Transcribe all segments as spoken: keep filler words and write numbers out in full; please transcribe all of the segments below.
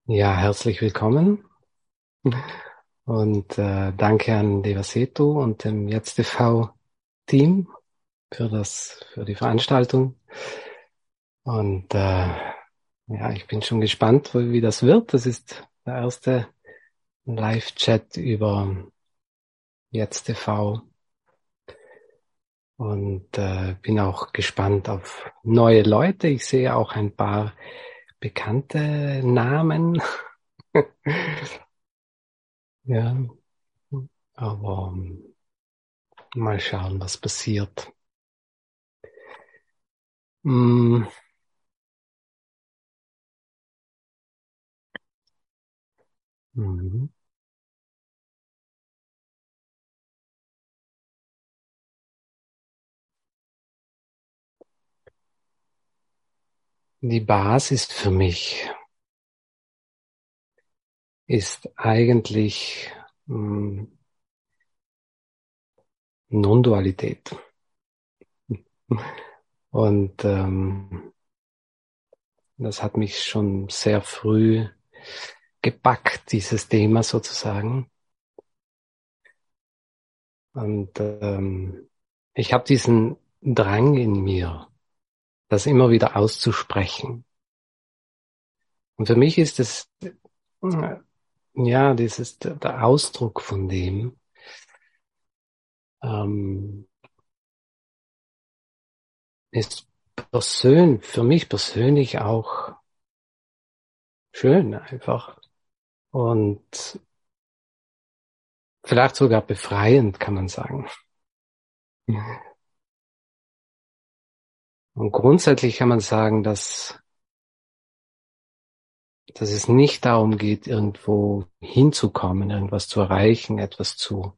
Ja, herzlich willkommen und äh, danke an Devaseto und dem YetzTV-Team für das, für die Veranstaltung. Und äh, ja, ich bin schon gespannt, wie das wird. Das ist der erste Live-Chat über YetzTV und äh, bin auch gespannt auf neue Leute. Ich sehe auch ein paar bekannte Namen. Ja, aber ähm, mal schauen, was passiert. Mm, mhm. Die Basis für mich ist eigentlich mh, Non-Dualität. Und ähm, das hat mich schon sehr früh gepackt, dieses Thema sozusagen. Und ähm, ich habe diesen Drang in mir, das immer wieder auszusprechen. Und für mich ist es, äh, ja, das ist der der Ausdruck von dem, ähm, ist persönlich, für mich persönlich auch schön einfach. Und vielleicht sogar befreiend, kann man sagen. Und grundsätzlich kann man sagen, dass, dass es nicht darum geht, irgendwo hinzukommen, irgendwas zu erreichen, etwas zu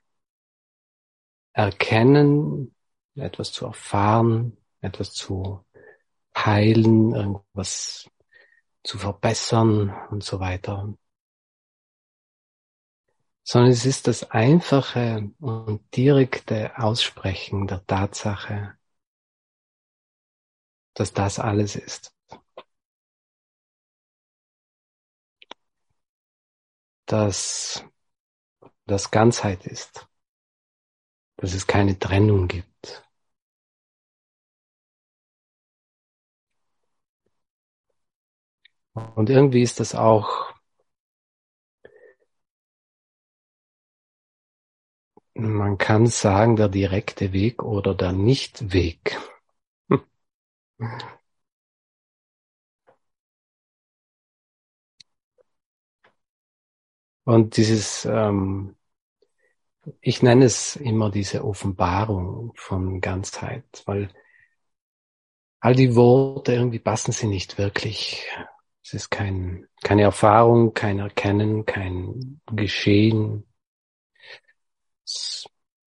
erkennen, etwas zu erfahren, etwas zu heilen, irgendwas zu verbessern und so weiter. Sondern es ist das einfache und direkte Aussprechen der Tatsache, dass das alles ist. Dass das Ganzheit ist. Dass es keine Trennung gibt. Und irgendwie ist das auch, man kann sagen, der direkte Weg oder der Nichtweg. Und dieses, ähm, ich nenne es immer diese Offenbarung von Ganzheit, weil all die Worte irgendwie passen sie nicht wirklich. Es ist kein, keine Erfahrung, kein Erkennen, kein Geschehen. Es,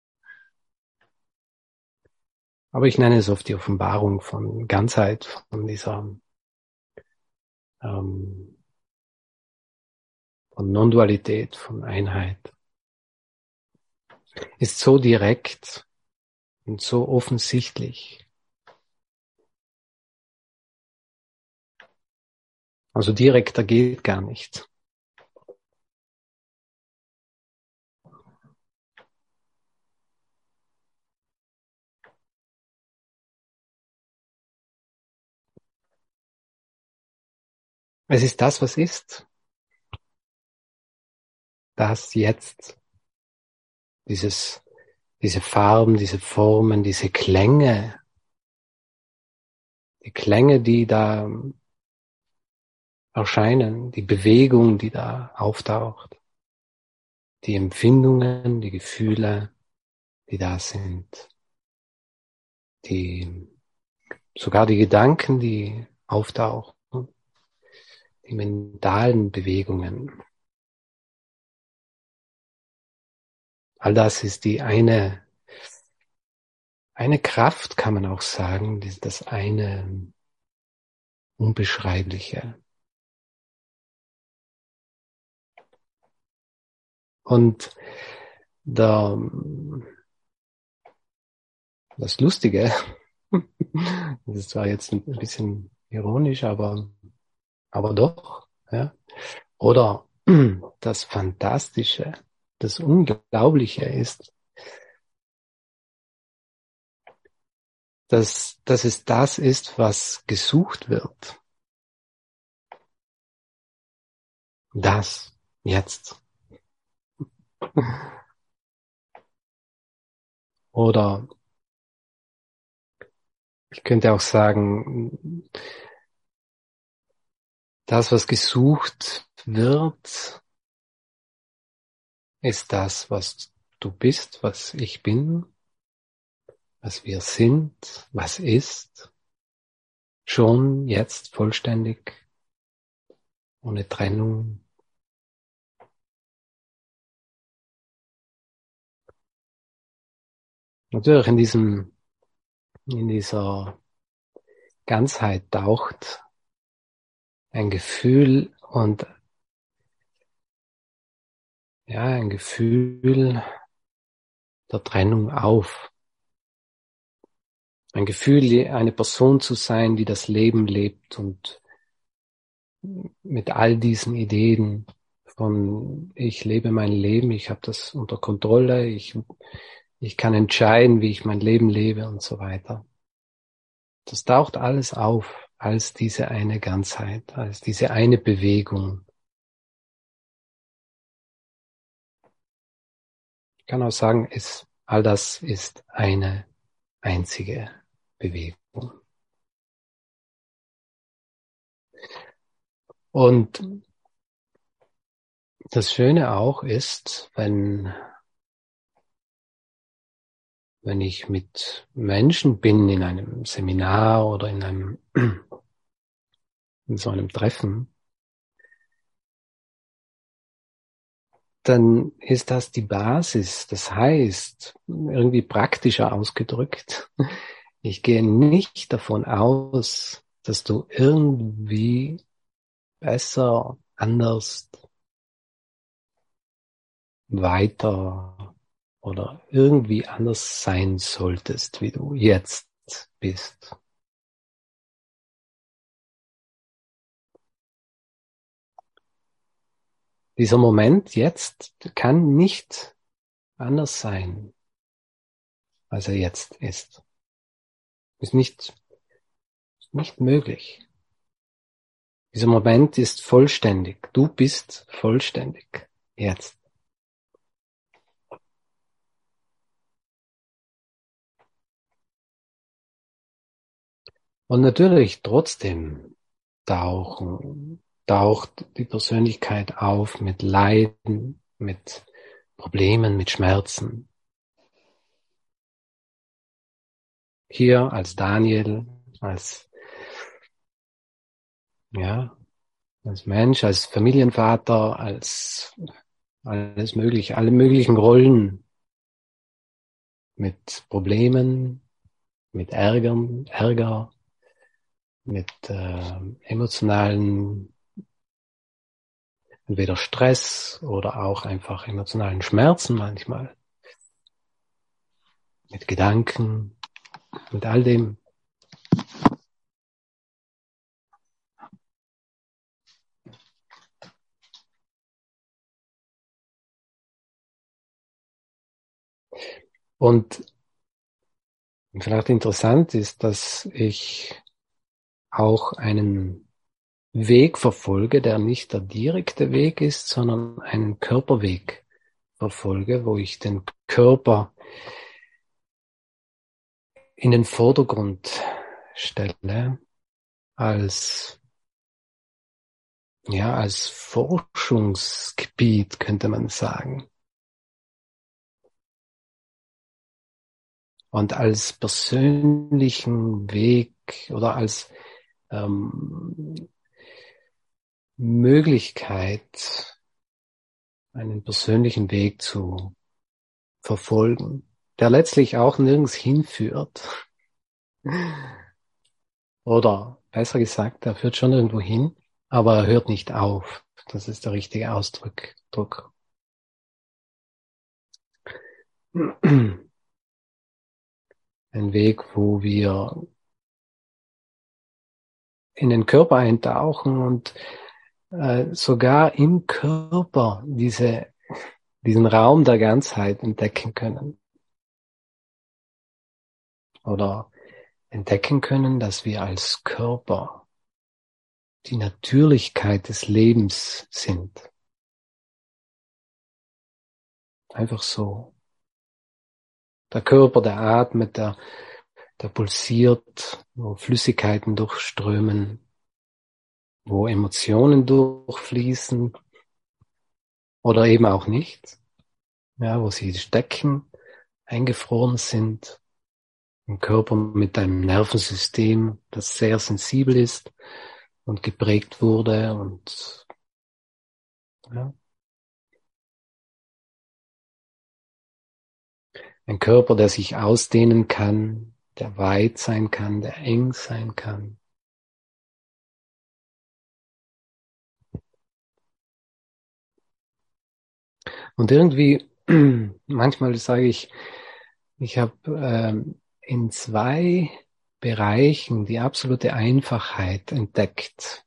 aber ich nenne es oft die Offenbarung von Ganzheit, von dieser ähm, von Non-Dualität, von Einheit. Ist so direkt und so offensichtlich. Also direkter geht gar nicht. Es ist das, was ist. Das jetzt. Dieses, diese Farben, diese Formen, diese Klänge. Die Klänge, die da erscheinen. Die Bewegung, die da auftaucht. Die Empfindungen, die Gefühle, die da sind. Die, sogar die Gedanken, die auftauchen. Die mentalen Bewegungen. All das ist die eine, eine Kraft, kann man auch sagen, das eine Unbeschreibliche. Und der, das Lustige, das ist zwar jetzt ein bisschen ironisch, aber, aber doch, Ja? Oder das Fantastische, das Unglaubliche ist, dass, dass es das ist, was gesucht wird. Das, jetzt. Oder ich könnte auch sagen, das, was gesucht wird, ist das, was du bist, was ich bin, was wir sind, was ist, schon jetzt vollständig, ohne Trennung. Natürlich in diesem, in dieser Ganzheit taucht ein Gefühl und ja, ein Gefühl der Trennung auf. Ein Gefühl, eine Person zu sein, die das Leben lebt und mit all diesen Ideen von ich lebe mein Leben, ich habe das unter Kontrolle, ich, ich kann entscheiden, wie ich mein Leben lebe und so weiter. Das taucht alles auf als diese eine Ganzheit, als diese eine Bewegung. Ich kann auch sagen, es, all das ist eine einzige Bewegung. Und das Schöne auch ist, wenn, wenn ich mit Menschen bin in einem Seminar oder in einem, in so einem Treffen, dann ist das die Basis. Das heißt, irgendwie praktischer ausgedrückt, ich gehe nicht davon aus, dass du irgendwie besser, anders, weiter oder irgendwie anders sein solltest, wie du jetzt bist. Dieser Moment jetzt kann nicht anders sein, als er jetzt ist. Ist nicht, nicht möglich. Dieser Moment ist vollständig. Du bist vollständig. Jetzt. Und natürlich trotzdem tauchen, taucht die Persönlichkeit auf mit Leiden, mit Problemen, mit Schmerzen. Hier als Daniel, als, ja, als Mensch, als Familienvater, als alles mögliche, alle möglichen Rollen mit Problemen, mit Ärgern, Ärger, mit äh, emotionalen, entweder Stress oder auch einfach emotionalen Schmerzen manchmal, mit Gedanken, mit all dem. Und vielleicht interessant ist, dass ich auch einen Weg verfolge, der nicht der direkte Weg ist, sondern einen Körperweg verfolge, wo ich den Körper in den Vordergrund stelle, als, ja, als Forschungsgebiet, könnte man sagen. Und als persönlichen Weg oder als ähm, Möglichkeit, einen persönlichen Weg zu verfolgen, der letztlich auch nirgends hinführt. Oder besser gesagt, er führt schon irgendwo hin, aber er hört nicht auf. Das ist der richtige Ausdruck. Druck. Ein Weg, wo wir in den Körper eintauchen und äh, sogar im Körper diese, diesen Raum der Ganzheit entdecken können. Oder entdecken können, dass wir als Körper die Natürlichkeit des Lebens sind. Einfach so. Der Körper, der atmet, der, der pulsiert, wo Flüssigkeiten durchströmen, wo Emotionen durchfließen oder eben auch nicht, ja, wo sie stecken, eingefroren sind. Ein Körper mit einem Nervensystem, das sehr sensibel ist und geprägt wurde und ja. Ein Körper, der sich ausdehnen kann, der weit sein kann, der eng sein kann. Und irgendwie, manchmal sage ich, ich habe ähm, in zwei Bereichen die absolute Einfachheit entdeckt.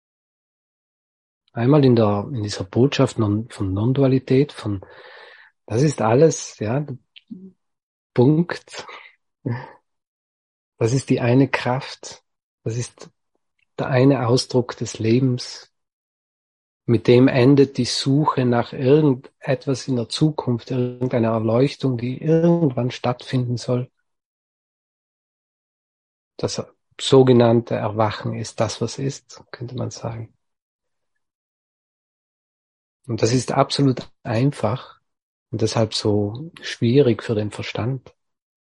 Einmal in der in dieser Botschaft non, von Non-Dualität, von das ist alles, ja, Punkt. Das ist die eine Kraft. Das ist der eine Ausdruck des Lebens. Mit dem endet die Suche nach irgendetwas in der Zukunft, irgendeiner Erleuchtung, die irgendwann stattfinden soll. Das sogenannte Erwachen ist das, was ist, könnte man sagen. Und das ist absolut einfach und deshalb so schwierig für den Verstand.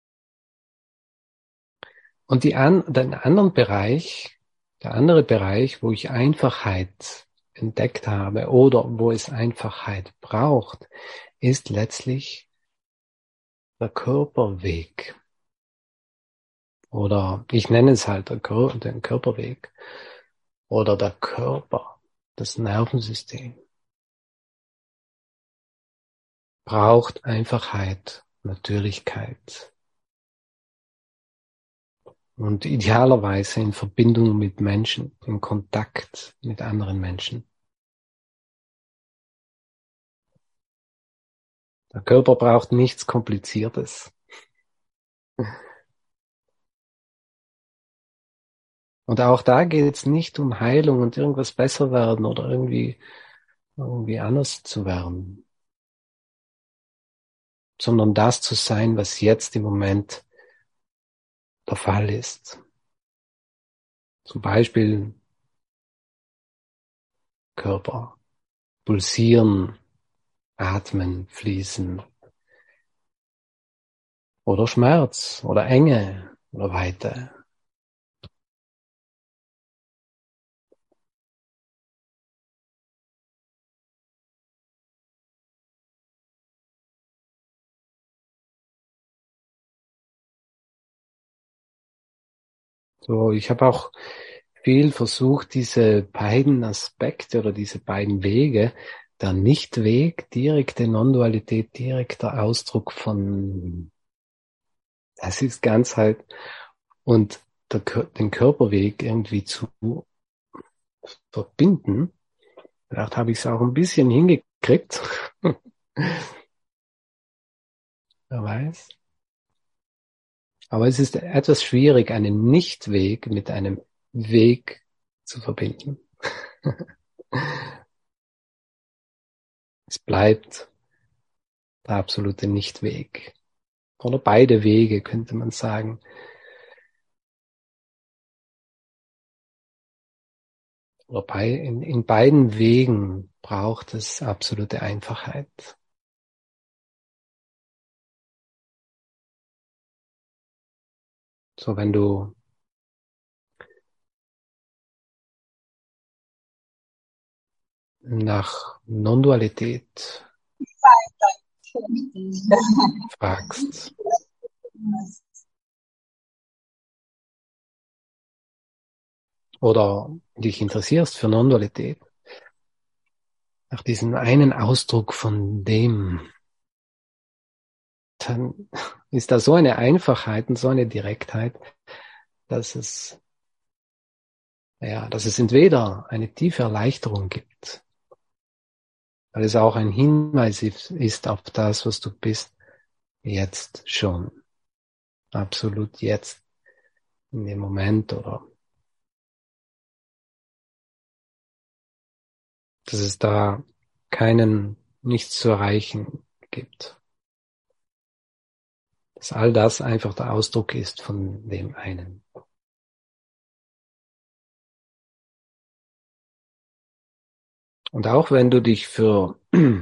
Und die an, den anderen Bereich, der andere Bereich, wo ich Einfachheit entdeckt habe oder wo es Einfachheit braucht, ist letztlich der Körperweg. Oder ich nenne es halt den Körperweg. Oder der Körper, das Nervensystem. Braucht Einfachheit, Natürlichkeit. Und idealerweise in Verbindung mit Menschen, in Kontakt mit anderen Menschen. Der Körper braucht nichts Kompliziertes. Und auch da geht es nicht um Heilung und irgendwas besser werden oder irgendwie, irgendwie anders zu werden, sondern das zu sein, was jetzt im Moment der Fall ist. Zum Beispiel Körper, pulsieren, atmen, fließen. Oder Schmerz, oder Enge, oder Weite. So, ich habe auch viel versucht, diese beiden Aspekte oder diese beiden Wege, der Nichtweg, direkte Non-Dualität, direkter Ausdruck von, das ist Ganzheit, und der, den Körperweg irgendwie zu verbinden. Vielleicht habe ich es auch ein bisschen hingekriegt. Wer weiß. Aber es ist etwas schwierig, einen Nichtweg mit einem Weg zu verbinden. Es bleibt der absolute Nichtweg. Oder beide Wege, könnte man sagen. Oder bei, in, in beiden Wegen braucht es absolute Einfachheit. So, wenn du nach Non-Dualität fragst, oder dich interessierst für Non-Dualität, nach diesem einen Ausdruck von dem, dann ist da so eine Einfachheit und so eine Direktheit, dass es, ja, dass es entweder eine tiefe Erleichterung gibt weil es auch ein Hinweis ist auf das, was du bist, jetzt schon. Absolut jetzt, in dem Moment, oder dass es da keinen, nichts zu erreichen gibt. Dass all das einfach der Ausdruck ist von dem einen. Und auch wenn du dich für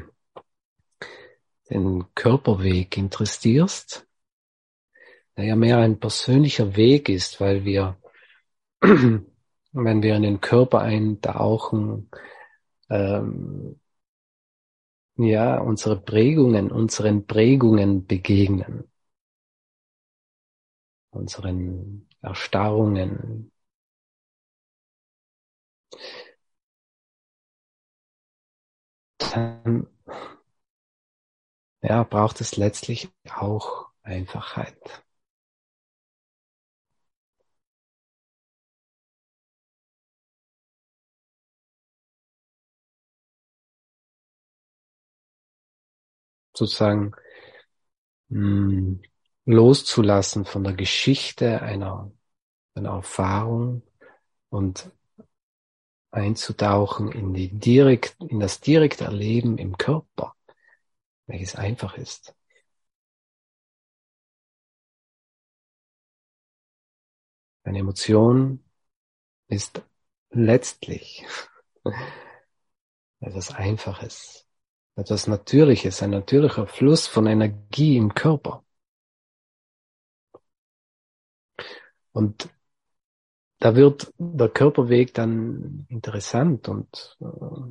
den Körperweg interessierst, der ja mehr ein persönlicher Weg ist, weil wir, wenn wir in den Körper eintauchen, ähm, ja, unsere Prägungen, unseren Prägungen begegnen, unseren Erstarrungen. Dann, ja, braucht es letztlich auch Einfachheit. Sozusagen mh, loszulassen von der Geschichte einer, einer Erfahrung und einzutauchen in die direkt, in das direkte Erleben im Körper, welches einfach ist. Eine Emotion ist letztlich etwas Einfaches, etwas Natürliches, ein natürlicher Fluss von Energie im Körper. Und da wird der Körperweg dann interessant und äh,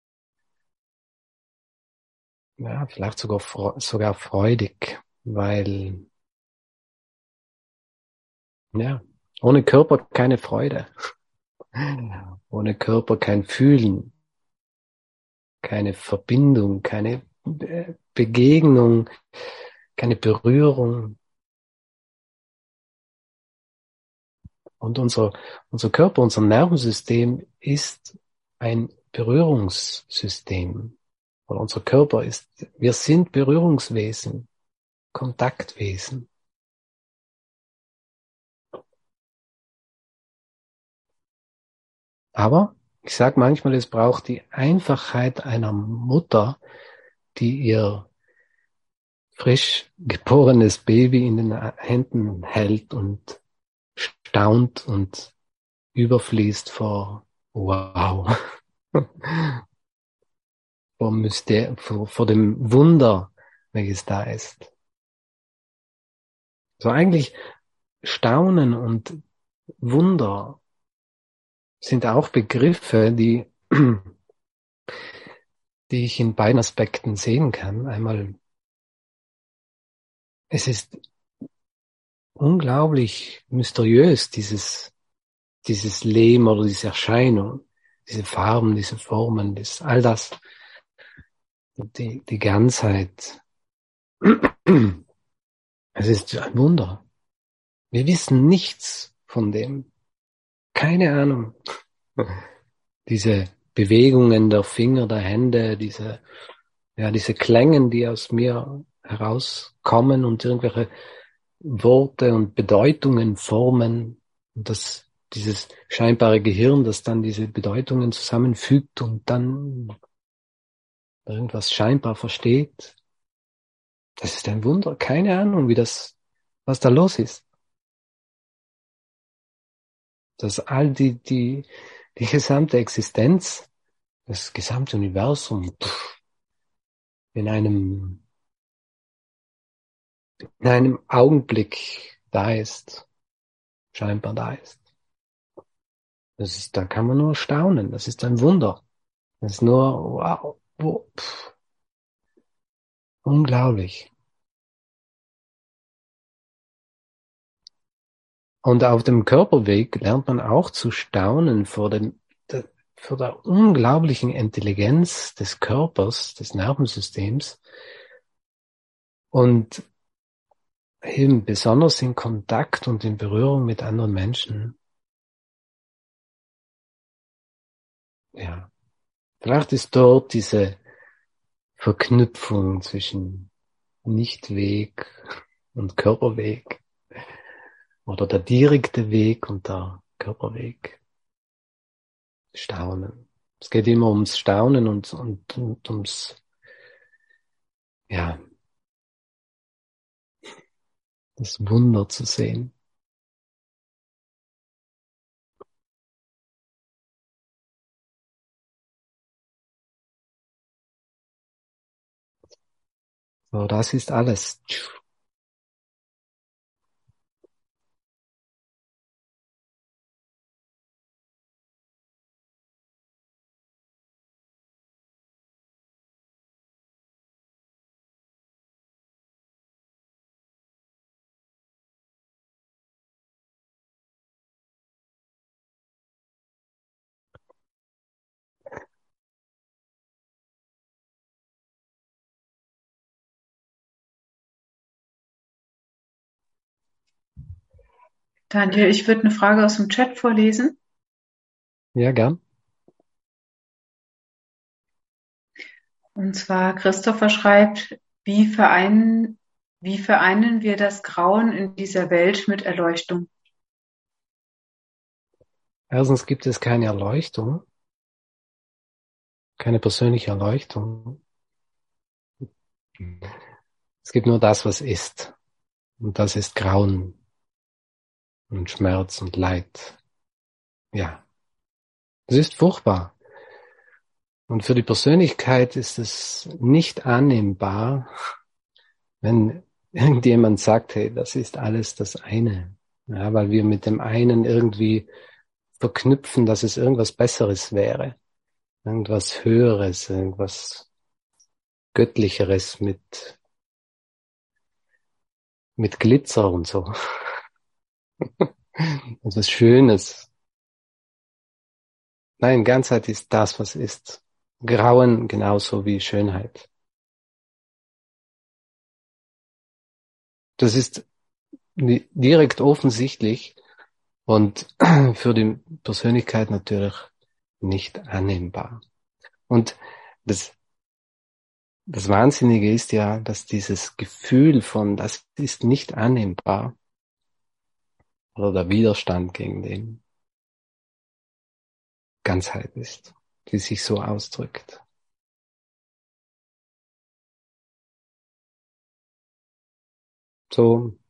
ja, vielleicht sogar, sogar freudig, weil ja, ohne Körper keine Freude, ohne Körper kein Fühlen, keine Verbindung, keine Begegnung, keine Berührung. Und unser, unser Körper, unser Nervensystem ist ein Berührungssystem. Oder unser Körper ist, wir sind Berührungswesen, Kontaktwesen. Aber ich sage manchmal, es braucht die Einfachheit einer Mutter, die ihr frisch geborenes Baby in den Händen hält und staunt und überfließt vor Wow, vor, Myster vor, vor dem Wunder, welches da ist. So eigentlich Staunen und Wunder sind auch Begriffe, die, die ich in beiden Aspekten sehen kann. Einmal, es ist unglaublich mysteriös, dieses, dieses Leben oder diese Erscheinung, diese Farben, diese Formen, das, all das, die, die Ganzheit. Es ist ein Wunder. Wir wissen nichts von dem. Keine Ahnung. Diese Bewegungen der Finger, der Hände, diese, ja, diese Klängen, die aus mir herauskommen und irgendwelche Worte und Bedeutungen formen. Und das, dieses scheinbare Gehirn, das dann diese Bedeutungen zusammenfügt und dann irgendwas scheinbar versteht. Das ist ein Wunder. Keine Ahnung, wie das, was da los ist. Dass all die, die, die gesamte Existenz, das gesamte Universum pff, in einem, in einem Augenblick da ist, scheinbar da ist. Das ist, da kann man nur staunen. Das ist ein Wunder. Das ist nur, wow, wow pff, unglaublich. Und auf dem Körperweg lernt man auch zu staunen vor dem, der, vor der unglaublichen Intelligenz des Körpers, des Nervensystems und eben besonders in Kontakt und in Berührung mit anderen Menschen. Ja, vielleicht ist dort diese, Verknüpfung zwischen Nichtweg und Körperweg oder der direkte Weg und der Körperweg. Staunen. Es geht immer ums Staunen und, und, und ums, ja, das Wunder zu sehen. So, das ist alles. Daniel, ich würde eine Frage aus dem Chat vorlesen. Ja, gern. Und zwar Christopher schreibt, wie vereinen, wie vereinen wir das Grauen in dieser Welt mit Erleuchtung? Erstens gibt es keine Erleuchtung, keine persönliche Erleuchtung. Es gibt nur das, was ist. Und das ist Grauen und Schmerz und Leid. Ja, das ist furchtbar. Und für die Persönlichkeit ist es nicht annehmbar, wenn irgendjemand sagt, hey, das ist alles das eine. Ja, weil wir mit dem einen irgendwie verknüpfen, dass es irgendwas Besseres wäre. Irgendwas Höheres, irgendwas Göttlicheres mit, mit Glitzer und so. Etwas Schönes. Nein, Ganzheit ist das, was ist. Grauen genauso wie Schönheit. Das ist direkt offensichtlich und für die Persönlichkeit natürlich nicht annehmbar. Und das, das Wahnsinnige ist ja, dass dieses Gefühl von, das ist nicht annehmbar, oder der Widerstand gegen den Ganzheit ist, die sich so ausdrückt. So,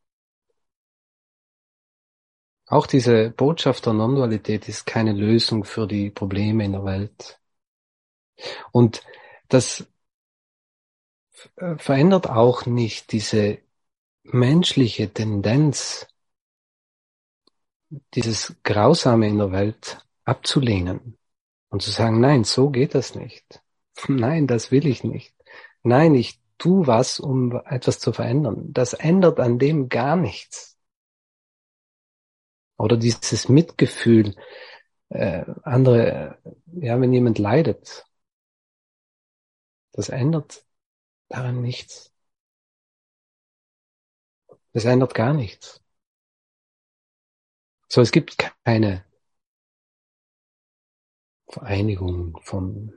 auch diese Botschaft der Non-Dualität ist keine Lösung für die Probleme in der Welt. Und das äh, verändert auch nicht diese menschliche Tendenz, dieses Grausame in der Welt abzulehnen und zu sagen, nein, so geht das nicht. Nein, das will ich nicht. Nein, ich tu was, um etwas zu verändern. Das ändert an dem gar nichts. Oder dieses Mitgefühl, äh, andere, ja, wenn jemand leidet, das ändert daran nichts. Das ändert gar nichts. So, es gibt keine Vereinigung von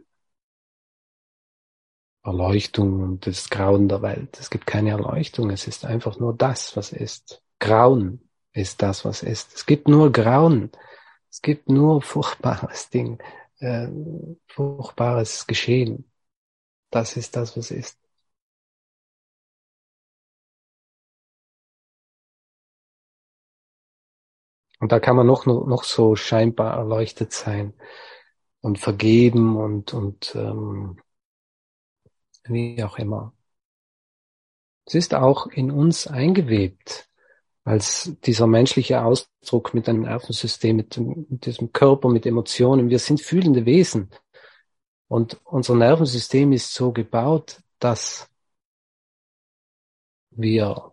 Erleuchtung und das Grauen der Welt. Es gibt keine Erleuchtung. Es ist einfach nur das, was ist. Grauen ist das, was ist. Es gibt nur Grauen. Es gibt nur furchtbares Ding, äh, furchtbares Geschehen. Das ist das, was ist. Und da kann man noch, noch, noch so scheinbar erleuchtet sein und vergeben und, und ähm, wie auch immer. Es ist auch in uns eingewebt, als dieser menschliche Ausdruck mit einem Nervensystem, mit, dem, mit diesem Körper, mit Emotionen. Wir sind fühlende Wesen. Und unser Nervensystem ist so gebaut, dass wir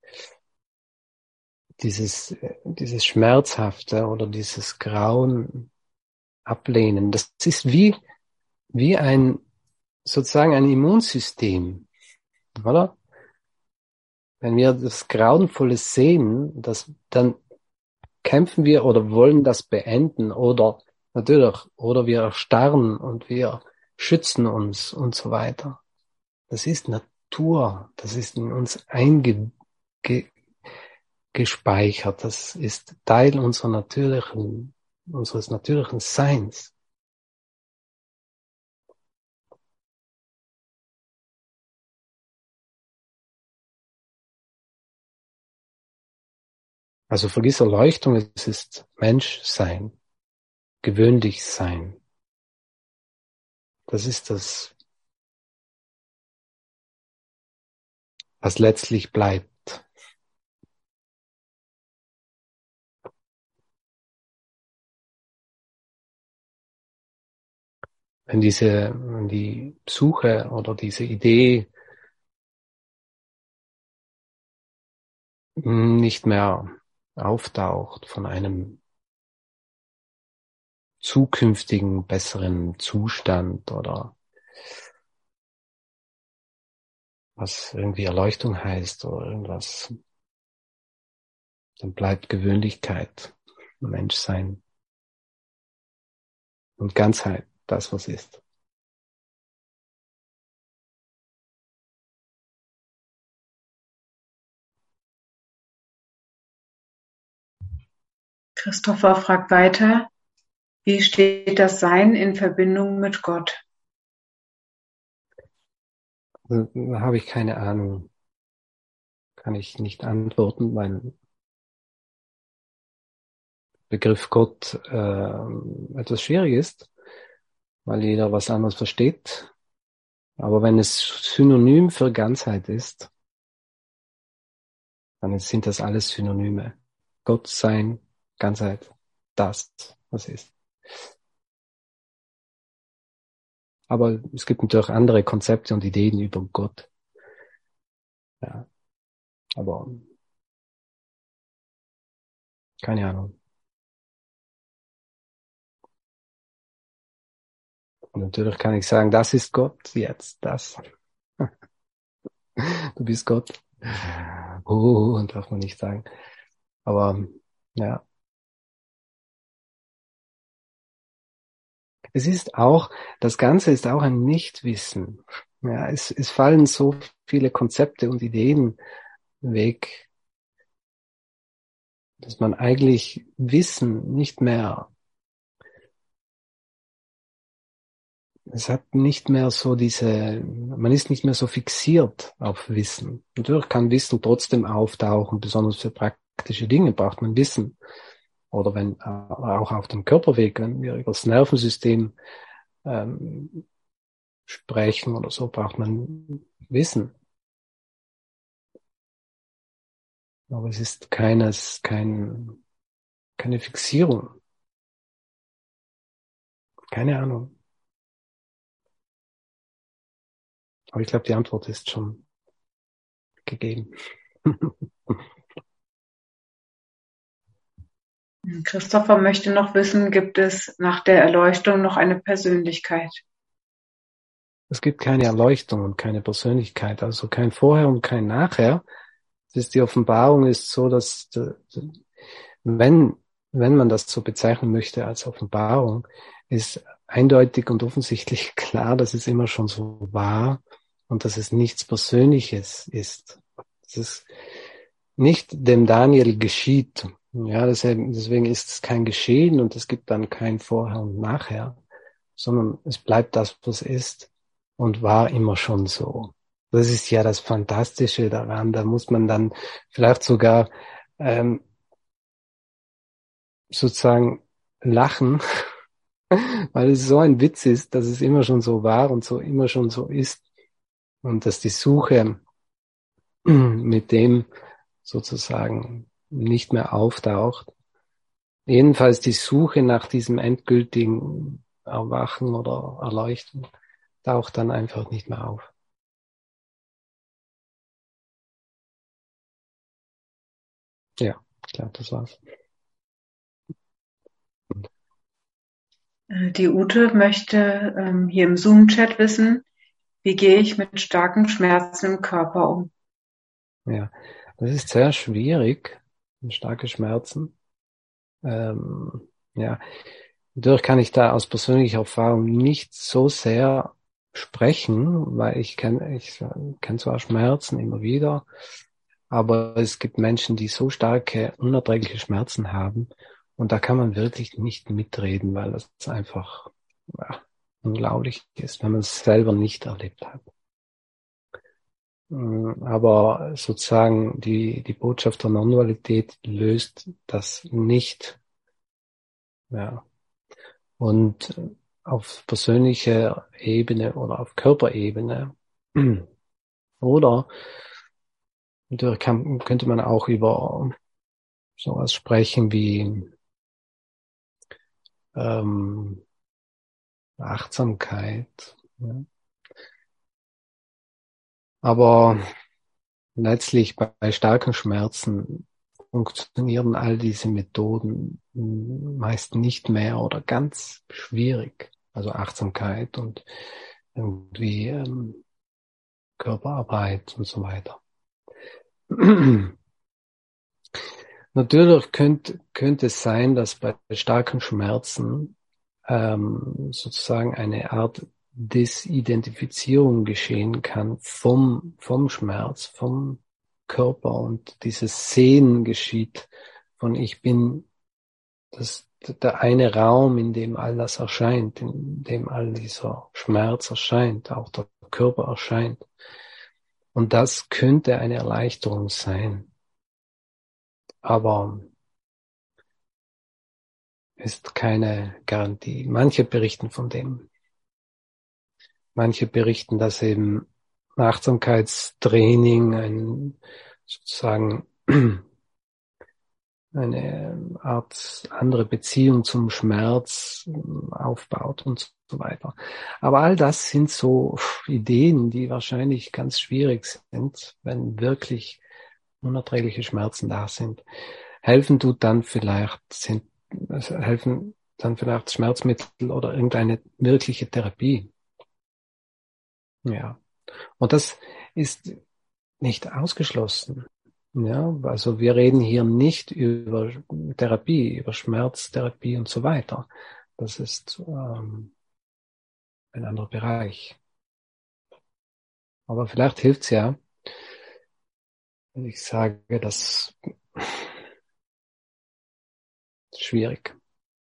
dieses, dieses Schmerzhafte oder dieses Grauen ablehnen. Das ist wie, wie ein, sozusagen ein Immunsystem, oder? Wenn wir das Grauenvolle sehen, das, dann kämpfen wir oder wollen das beenden oder natürlich, oder wir erstarren und wir schützen uns und so weiter. das ist Natur, das ist in uns eingespeichert, das ist Teil unserer natürlichen, unseres natürlichen Seins. Also vergiss Erleuchtung, es ist Menschsein, gewöhnlich sein. Das ist das, was letztlich bleibt. Wenn diese, wenn die Suche oder diese Idee nicht mehr auftaucht von einem zukünftigen, besseren Zustand oder was irgendwie Erleuchtung heißt oder irgendwas, dann bleibt Gewöhnlichkeit, Menschsein und Ganzheit, das was ist. Christopher fragt weiter, wie steht das Sein in Verbindung mit Gott? Da habe ich keine Ahnung, kann ich nicht antworten, weil Begriff Gott äh, etwas schwierig ist, weil jeder was anderes versteht. Aber wenn es synonym für Ganzheit ist, dann sind das alles Synonyme. Gott, Sein, Ganzheit, das, was ist. Aber es gibt natürlich andere Konzepte und Ideen über Gott. Ja, aber keine Ahnung. Und natürlich kann ich sagen, das ist Gott jetzt, das. Du bist Gott. Oh, und darf man nicht sagen. Aber ja. Es ist auch, das Ganze ist auch ein Nichtwissen. Ja, es, es fallen so viele Konzepte und Ideen weg, dass man eigentlich Wissen nicht mehr, es hat nicht mehr so diese, man ist nicht mehr so fixiert auf Wissen. Natürlich kann Wissen trotzdem auftauchen, besonders für praktische Dinge braucht man Wissen. Oder wenn auch auf dem Körperweg, wenn wir über das Nervensystem ähm, sprechen oder so, braucht man Wissen. Aber es ist keines, kein, keine Fixierung. Keine Ahnung. Aber ich glaube, die Antwort ist schon gegeben. Christopher möchte noch wissen, gibt es nach der Erleuchtung noch eine Persönlichkeit? Es gibt keine Erleuchtung und keine Persönlichkeit, also kein Vorher und kein Nachher. Das ist, die Offenbarung ist so, dass wenn, wenn man das so bezeichnen möchte als Offenbarung, ist eindeutig und offensichtlich klar, dass es immer schon so war und dass es nichts Persönliches ist. Das ist nicht dem Daniel geschieht. Ja, deswegen ist es kein Geschehen und es gibt dann kein Vorher und Nachher, sondern es bleibt das, was ist und war immer schon so. Das ist ja das Fantastische daran. Da muss man dann vielleicht sogar ähm, sozusagen lachen, weil es so ein Witz ist, dass es immer schon so war und so immer schon so ist und dass die Suche mit dem sozusagen nicht mehr auftaucht. Jedenfalls die Suche nach diesem endgültigen Erwachen oder Erleuchten taucht dann einfach nicht mehr auf. Ja, ich glaube, das war's. Die Ute möchte ähm, hier im Zoom-Chat wissen, wie gehe ich mit starken Schmerzen im Körper um? Ja, das ist sehr schwierig, starke Schmerzen. Ähm, ja, natürlich kann ich da aus persönlicher Erfahrung nicht so sehr sprechen, weil ich kenne ich kenn zwar Schmerzen immer wieder, aber es gibt Menschen, die so starke, unerträgliche Schmerzen haben und da kann man wirklich nicht mitreden, weil das einfach ja, unglaublich ist, wenn man es selber nicht erlebt hat. Aber sozusagen die, die Botschaft der Non-Dualität löst das nicht. Ja. Und auf persönlicher Ebene oder auf Körperebene oder natürlich kann, könnte man auch über sowas sprechen wie ähm, Achtsamkeit. Ja. Aber letztlich bei, bei starken Schmerzen funktionieren all diese Methoden meist nicht mehr oder ganz schwierig. Also Achtsamkeit und irgendwie ähm, Körperarbeit und so weiter. Natürlich könnte, könnte es sein, dass bei starken Schmerzen ähm, sozusagen eine Art Desidentifizierung geschehen kann vom, vom Schmerz, vom Körper und dieses Sehen geschieht von ich bin das, der eine Raum, in dem all das erscheint, in dem all dieser Schmerz erscheint, auch der Körper erscheint. Und das könnte eine Erleichterung sein. Aber ist keine Garantie. Manche berichten von dem. Manche berichten, dass eben Achtsamkeitstraining ein, sozusagen eine Art andere Beziehung zum Schmerz aufbaut und so weiter. Aber all das sind so Ideen, die wahrscheinlich ganz schwierig sind, wenn wirklich unerträgliche Schmerzen da sind. Helfen tut dann vielleicht, sind, also helfen dann vielleicht Schmerzmittel oder irgendeine wirkliche Therapie. Ja. Und das ist nicht ausgeschlossen. Ja, also wir reden hier nicht über Therapie, über Schmerztherapie und so weiter. Das ist ähm, ein anderer Bereich. Aber vielleicht hilft's ja, wenn ich sage, das ist schwierig.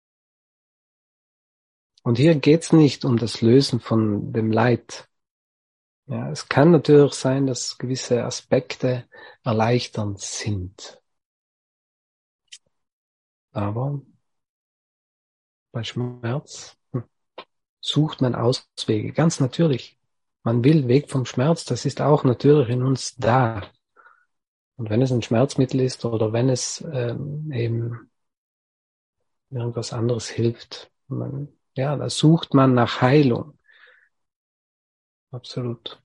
Und hier geht's nicht um das Lösen von dem Leid. Ja, es kann natürlich sein, dass gewisse Aspekte erleichternd sind. Aber bei Schmerz hm, sucht man Auswege. Ganz natürlich. Man will weg vom Schmerz. Das ist auch natürlich in uns da. Und wenn es ein Schmerzmittel ist oder wenn es ähm, eben irgendwas anderes hilft, man, ja, da sucht man nach Heilung. Absolut.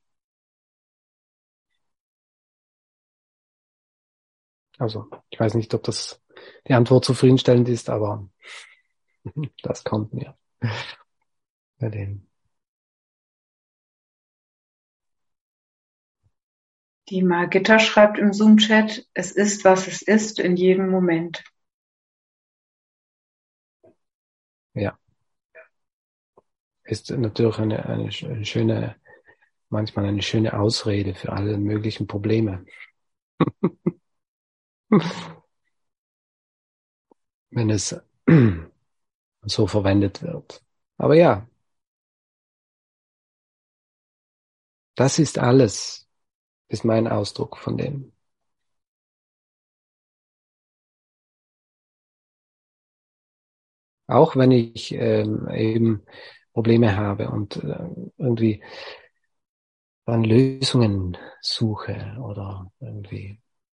Also, ich weiß nicht, ob das die Antwort zufriedenstellend ist, aber das kommt mir bei dem. Die Margitta schreibt im Zoom-Chat, es ist, was es ist, in jedem Moment. Ja, ist natürlich eine, eine, eine schöne, manchmal eine schöne Ausrede für alle möglichen Probleme. Wenn es so verwendet wird. Aber ja, das ist alles, ist mein Ausdruck von dem. Auch wenn ich ähm, eben Probleme habe und äh, irgendwie dann Lösungen suche oder irgendwie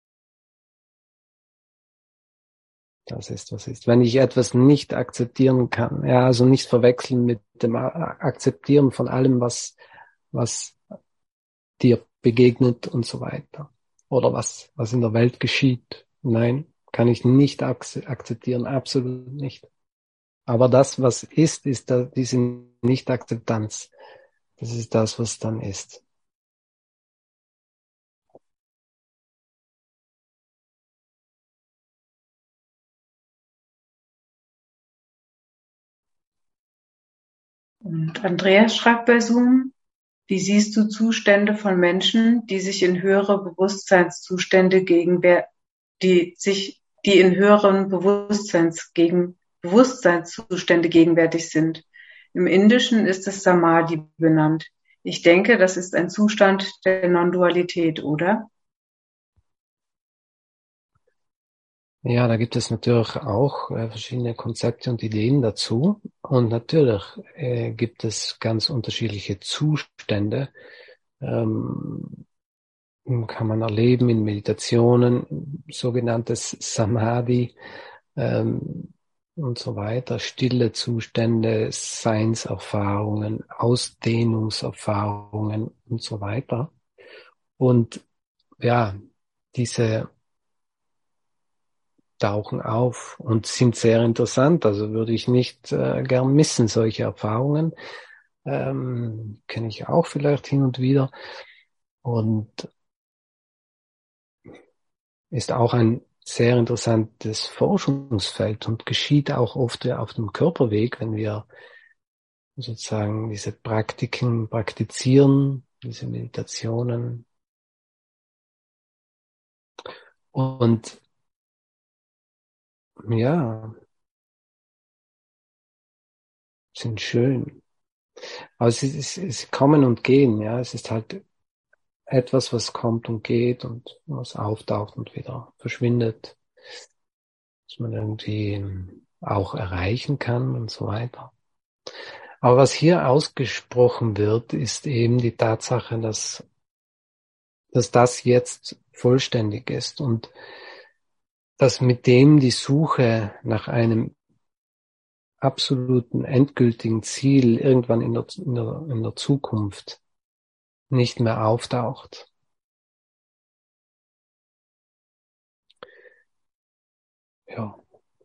das ist, was ist. Wenn ich etwas nicht akzeptieren kann, ja, also nicht verwechseln mit dem Akzeptieren von allem, was, was dir begegnet und so weiter. Oder was, was in der Welt geschieht. Nein, kann ich nicht akzeptieren, absolut nicht. Aber das, was ist, ist da, diese Nicht-Akzeptanz. Das ist das, was dann ist. Und Andreas schreibt bei Zoom, Wie siehst du Zustände von Menschen, die sich in höhere Bewusstseinszustände gegenwär die sich, die in höheren Bewusstseins gegen Bewusstseinszustände gegenwärtig sind? Im Indischen ist es Samadhi benannt. Ich denke, das ist ein Zustand der Non-Dualität, oder? Ja, da gibt es natürlich auch äh, verschiedene Konzepte und Ideen dazu. Und natürlich äh, gibt es ganz unterschiedliche Zustände, ähm, kann man erleben in Meditationen, sogenanntes Samadhi ähm, und so weiter, stille Zustände, Seinserfahrungen, Ausdehnungserfahrungen und so weiter. Und ja, diese tauchen auf und sind sehr interessant. Also würde ich nicht äh, gern missen, solche Erfahrungen. Ähm, kenne ich auch vielleicht hin und wieder. Und ist auch ein sehr interessantes Forschungsfeld und geschieht auch oft auf dem Körperweg, wenn wir sozusagen diese Praktiken praktizieren, diese Meditationen. Und ja, sind schön. Aber es ist, es ist kommen und gehen, ja. Es ist halt etwas, was kommt und geht und was auftaucht und wieder verschwindet, was man irgendwie auch erreichen kann und so weiter. Aber was hier ausgesprochen wird, ist eben die Tatsache, dass, dass das jetzt vollständig ist und dass mit dem die Suche nach einem absoluten, endgültigen Ziel irgendwann in der, in der, in der Zukunft nicht mehr auftaucht. Ja.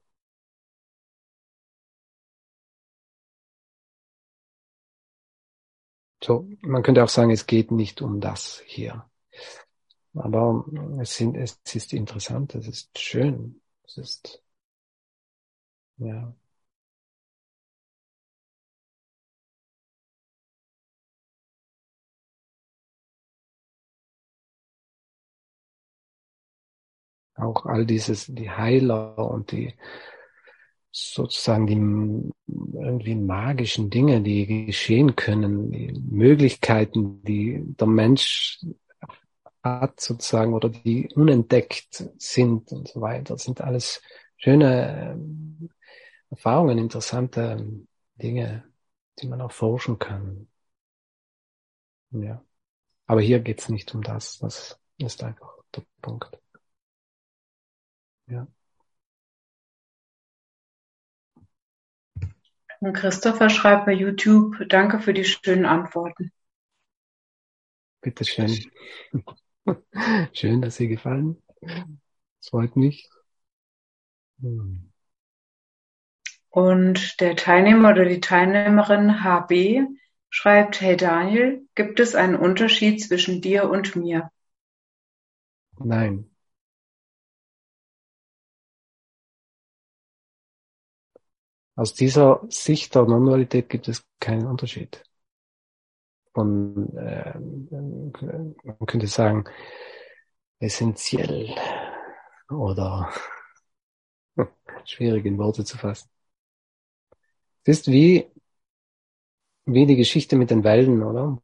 So, man könnte auch sagen, es geht nicht um das hier. Aber es sind, es ist interessant, es ist schön, es ist, ja, auch all dieses, die Heiler und die, sozusagen die irgendwie magischen Dinge, die geschehen können, die Möglichkeiten, die der Mensch hat sozusagen oder die unentdeckt sind und so weiter, das sind alles schöne ähm, Erfahrungen, interessante ähm, Dinge, die man erforschen kann. Ja. Aber hier geht's nicht um das. Das ist einfach der Punkt. Ja. Und Christopher schreibt bei YouTube, danke für die schönen Antworten. Bitteschön. Schön, dass Sie gefallen. Das freut mich. Hm. Und der Teilnehmer oder die Teilnehmerin H B schreibt, hey Daniel, gibt es einen Unterschied zwischen dir und mir? Nein. Aus dieser Sicht der Non-Dualität gibt es keinen Unterschied. Von, äh, man könnte sagen, essentiell oder schwierig in Worte zu fassen. Es ist wie, wie die Geschichte mit den Wellen, oder?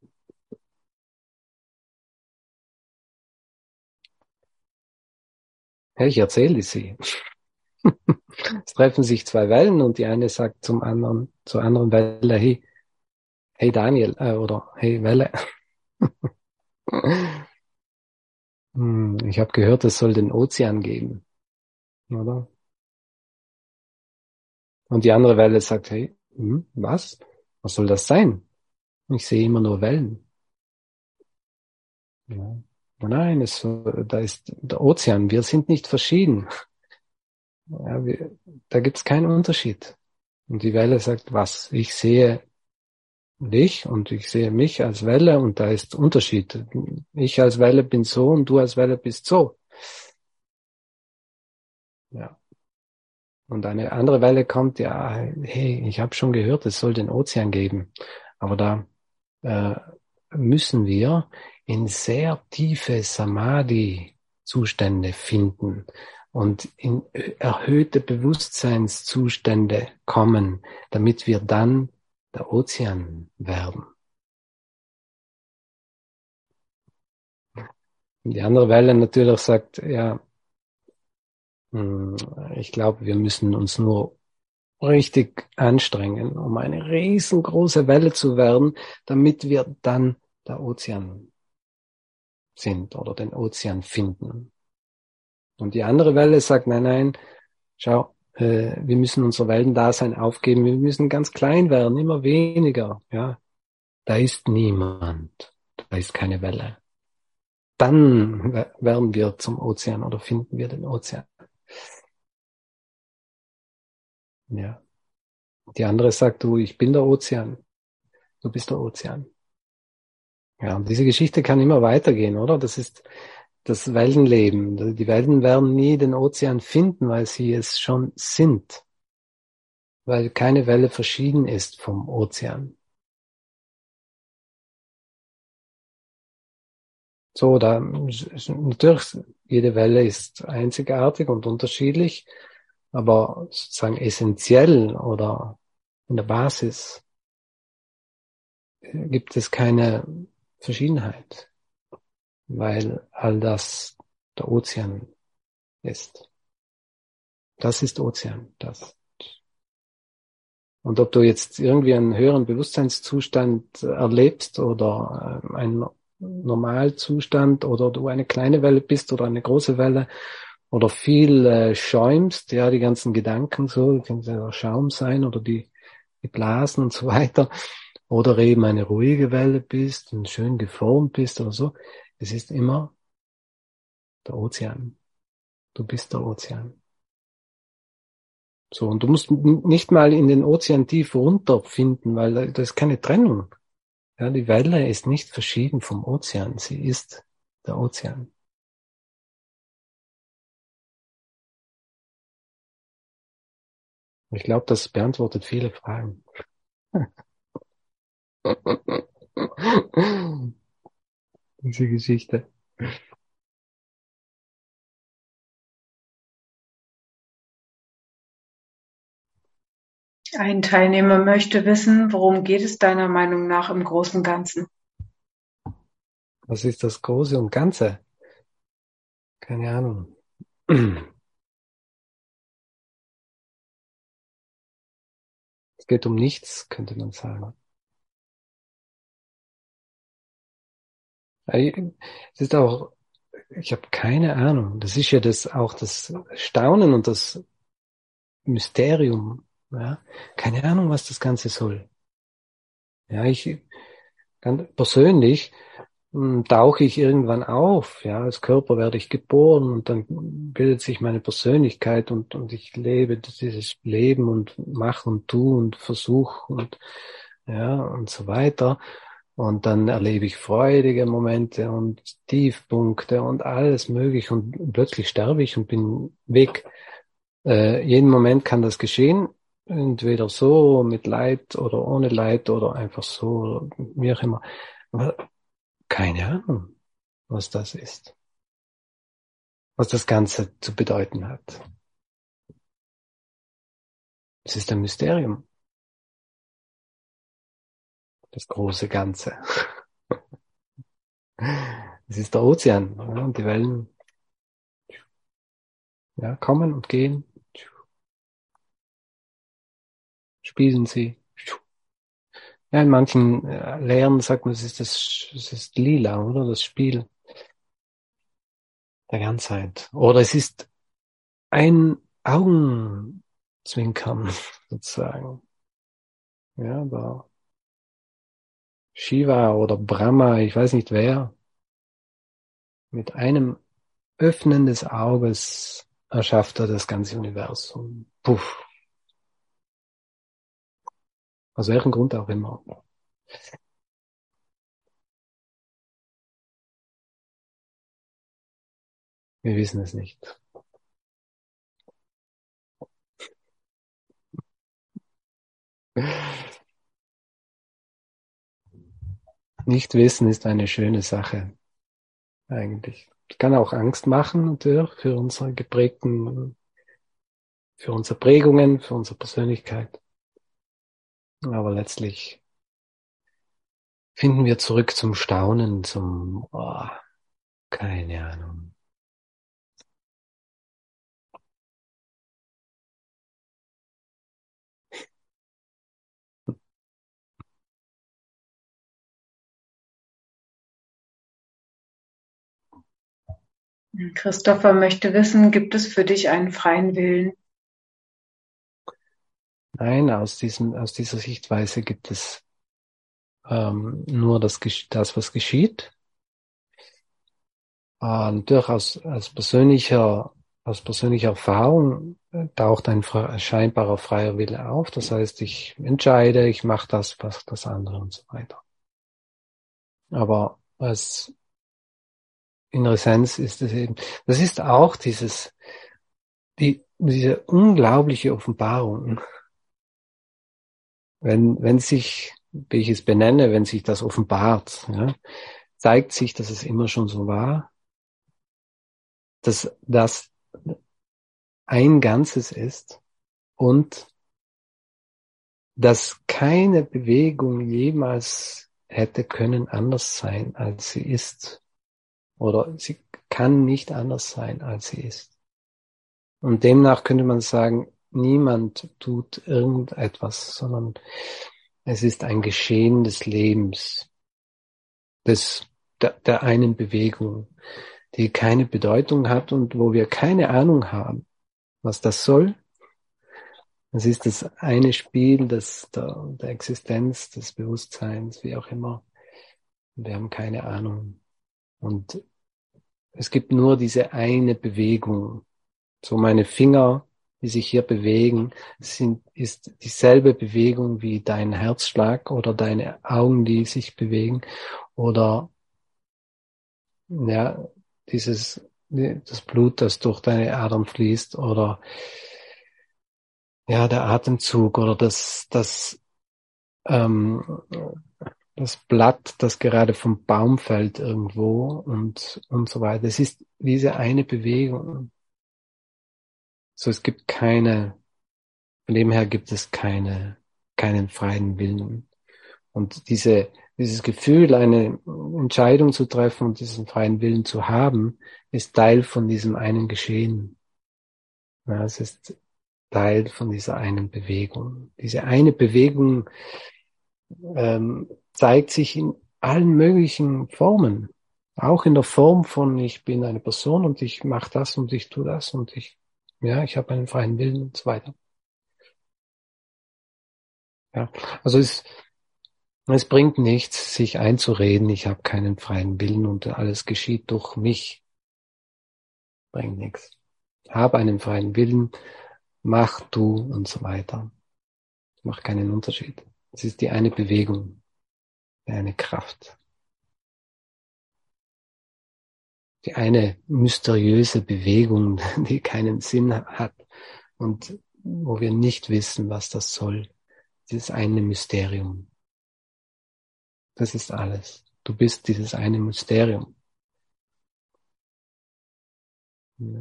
Ja, ich erzähle sie. Es treffen sich zwei Wellen und die eine sagt zum anderen, zur anderen Welle, hey, hey Daniel, äh, oder hey Welle. Hm, ich habe gehört, es soll den Ozean geben, oder? Und die andere Welle sagt, hey, hm, was? Was soll das sein? Ich sehe immer nur Wellen. Ja. Nein, es, da ist der Ozean. Wir sind nicht verschieden. Ja, wir, da gibt's keinen Unterschied. Und die Welle sagt, was? Ich sehe dich und ich sehe mich als Welle und da ist Unterschied. Ich als Welle bin so und du als Welle bist so. Ja. Und eine andere Welle kommt, ja, hey, ich habe schon gehört, es soll den Ozean geben. Aber da äh, müssen wir in sehr tiefe Samadhi-Zustände finden und in erhöhte Bewusstseinszustände kommen, damit wir dann der Ozean werden. Und die andere Welle natürlich sagt, ja, ich glaube, wir müssen uns nur richtig anstrengen, um eine riesengroße Welle zu werden, damit wir dann der Ozean sind oder den Ozean finden. Und die andere Welle sagt, nein, nein, schau, äh, wir müssen unser Weltendasein aufgeben, wir müssen ganz klein werden, immer weniger, ja. Da ist niemand, da ist keine Welle. Dann werden wir zum Ozean oder finden wir den Ozean. Ja. Die andere sagt, du, ich bin der Ozean, du bist der Ozean. Ja, und diese Geschichte kann immer weitergehen, oder? Das ist das Wellenleben. Die Wellen werden nie den Ozean finden, weil sie es schon sind. Weil keine Welle verschieden ist vom Ozean. So, da, natürlich, jede Welle ist einzigartig und unterschiedlich, aber sozusagen essentiell oder in der Basis gibt es keine Verschiedenheit, weil all das der Ozean ist. Das ist Ozean, das. Und ob du jetzt irgendwie einen höheren Bewusstseinszustand erlebst oder einen Normalzustand oder du eine kleine Welle bist oder eine große Welle oder viel äh, schäumst, ja, die ganzen Gedanken so, können ja Schaum sein oder die, die Blasen und so weiter, oder eben eine ruhige Welle bist und schön geformt bist oder so. Es ist immer der Ozean. Du bist der Ozean. So, und du musst nicht mal in den Ozean tief runterfinden, weil da, da ist keine Trennung. Ja, die Welle ist nicht verschieden vom Ozean. Sie ist der Ozean. Ich glaube, das beantwortet viele Fragen. Diese Geschichte. Ein Teilnehmer möchte wissen, worum geht es deiner Meinung nach im Großen und Ganzen? Was ist das Große und Ganze? Keine Ahnung. Es geht um nichts, könnte man sagen. Es ist auch, ich habe keine Ahnung. Das ist ja das auch das Staunen und das Mysterium. Ja? Keine Ahnung, was das Ganze soll. Ja, ich ganz persönlich mh, tauche ich irgendwann auf. Ja, als Körper werde ich geboren und dann bildet sich meine Persönlichkeit und und ich lebe dieses Leben und mache und tu und versuche und ja und so weiter. Und dann erlebe ich freudige Momente und Tiefpunkte und alles mögliche und plötzlich sterbe ich und bin weg. Äh, jeden Moment kann das geschehen, entweder so mit Leid oder ohne Leid oder einfach so, wie auch immer. Aber keine Ahnung, was das ist, was das Ganze zu bedeuten hat. Es ist ein Mysterium, das große Ganze. Es ist der Ozean, ja, und die Wellen ja, kommen und gehen, spielen sie. Ja, in manchen äh, Lehren sagt man, es ist das, es ist lila, oder? Das Spiel der Ganzheit. Oder es ist ein Augenzwinkern, sozusagen. Ja, da Shiva oder Brahma, ich weiß nicht wer, mit einem Öffnen des Auges erschafft er das ganze Universum. Puff. Aus welchem Grund auch immer. Wir wissen es nicht. Nichtwissen ist eine schöne Sache, eigentlich. Es kann auch Angst machen, natürlich, für unsere geprägten, für unsere Prägungen, für unsere Persönlichkeit. Aber letztlich finden wir zurück zum Staunen, zum, oh, keine Ahnung. Christopher möchte wissen, gibt es für dich einen freien Willen? Nein, aus diesem, aus dieser Sichtweise gibt es ähm, nur das, das, was geschieht. Äh, durchaus als persönlicher, aus persönlicher Erfahrung äh, taucht ein fre- scheinbarer freier Wille auf. Das heißt, ich entscheide, ich mache das, was das andere und so weiter. Aber als in Essenz ist es eben, das ist auch dieses, die, diese unglaubliche Offenbarung. Wenn, wenn sich, wie ich es benenne, wenn sich das offenbart, ja, zeigt sich, dass es immer schon so war, dass das ein Ganzes ist und dass keine Bewegung jemals hätte können anders sein, als sie ist. Oder sie kann nicht anders sein, als sie ist. Und demnach könnte man sagen, niemand tut irgendetwas, sondern es ist ein Geschehen des Lebens, des, der, der einen Bewegung, die keine Bedeutung hat und wo wir keine Ahnung haben, was das soll. Es ist das eine Spiel des, der, der Existenz, des Bewusstseins, wie auch immer. Wir haben keine Ahnung. Und es gibt nur diese eine Bewegung. So meine Finger, die sich hier bewegen, sind, ist dieselbe Bewegung wie dein Herzschlag oder deine Augen, die sich bewegen oder, ja, dieses, das Blut, das durch deine Adern fließt oder, ja, der Atemzug oder das, das, ähm, das Blatt, das gerade vom Baum fällt irgendwo und, und so weiter. Es ist diese eine Bewegung. So, es gibt keine, von dem her gibt es keine, keinen freien Willen. Und diese, dieses Gefühl, eine Entscheidung zu treffen und diesen freien Willen zu haben, ist Teil von diesem einen Geschehen. Ja, es ist Teil von dieser einen Bewegung. Diese eine Bewegung ähm, zeigt sich in allen möglichen Formen. Auch in der Form von, ich bin eine Person und ich mache das und ich tue das und ich, ja, ich habe einen freien Willen und so weiter. Ja, also es, es bringt nichts, sich einzureden, ich habe keinen freien Willen und alles geschieht durch mich. Bringt nichts. Hab einen freien Willen, mach du und so weiter. Macht keinen Unterschied. Es ist die eine Bewegung, eine Kraft. Die eine mysteriöse Bewegung, die keinen Sinn hat und wo wir nicht wissen, was das soll. Dieses eine Mysterium. Das ist alles. Du bist dieses eine Mysterium. Ja.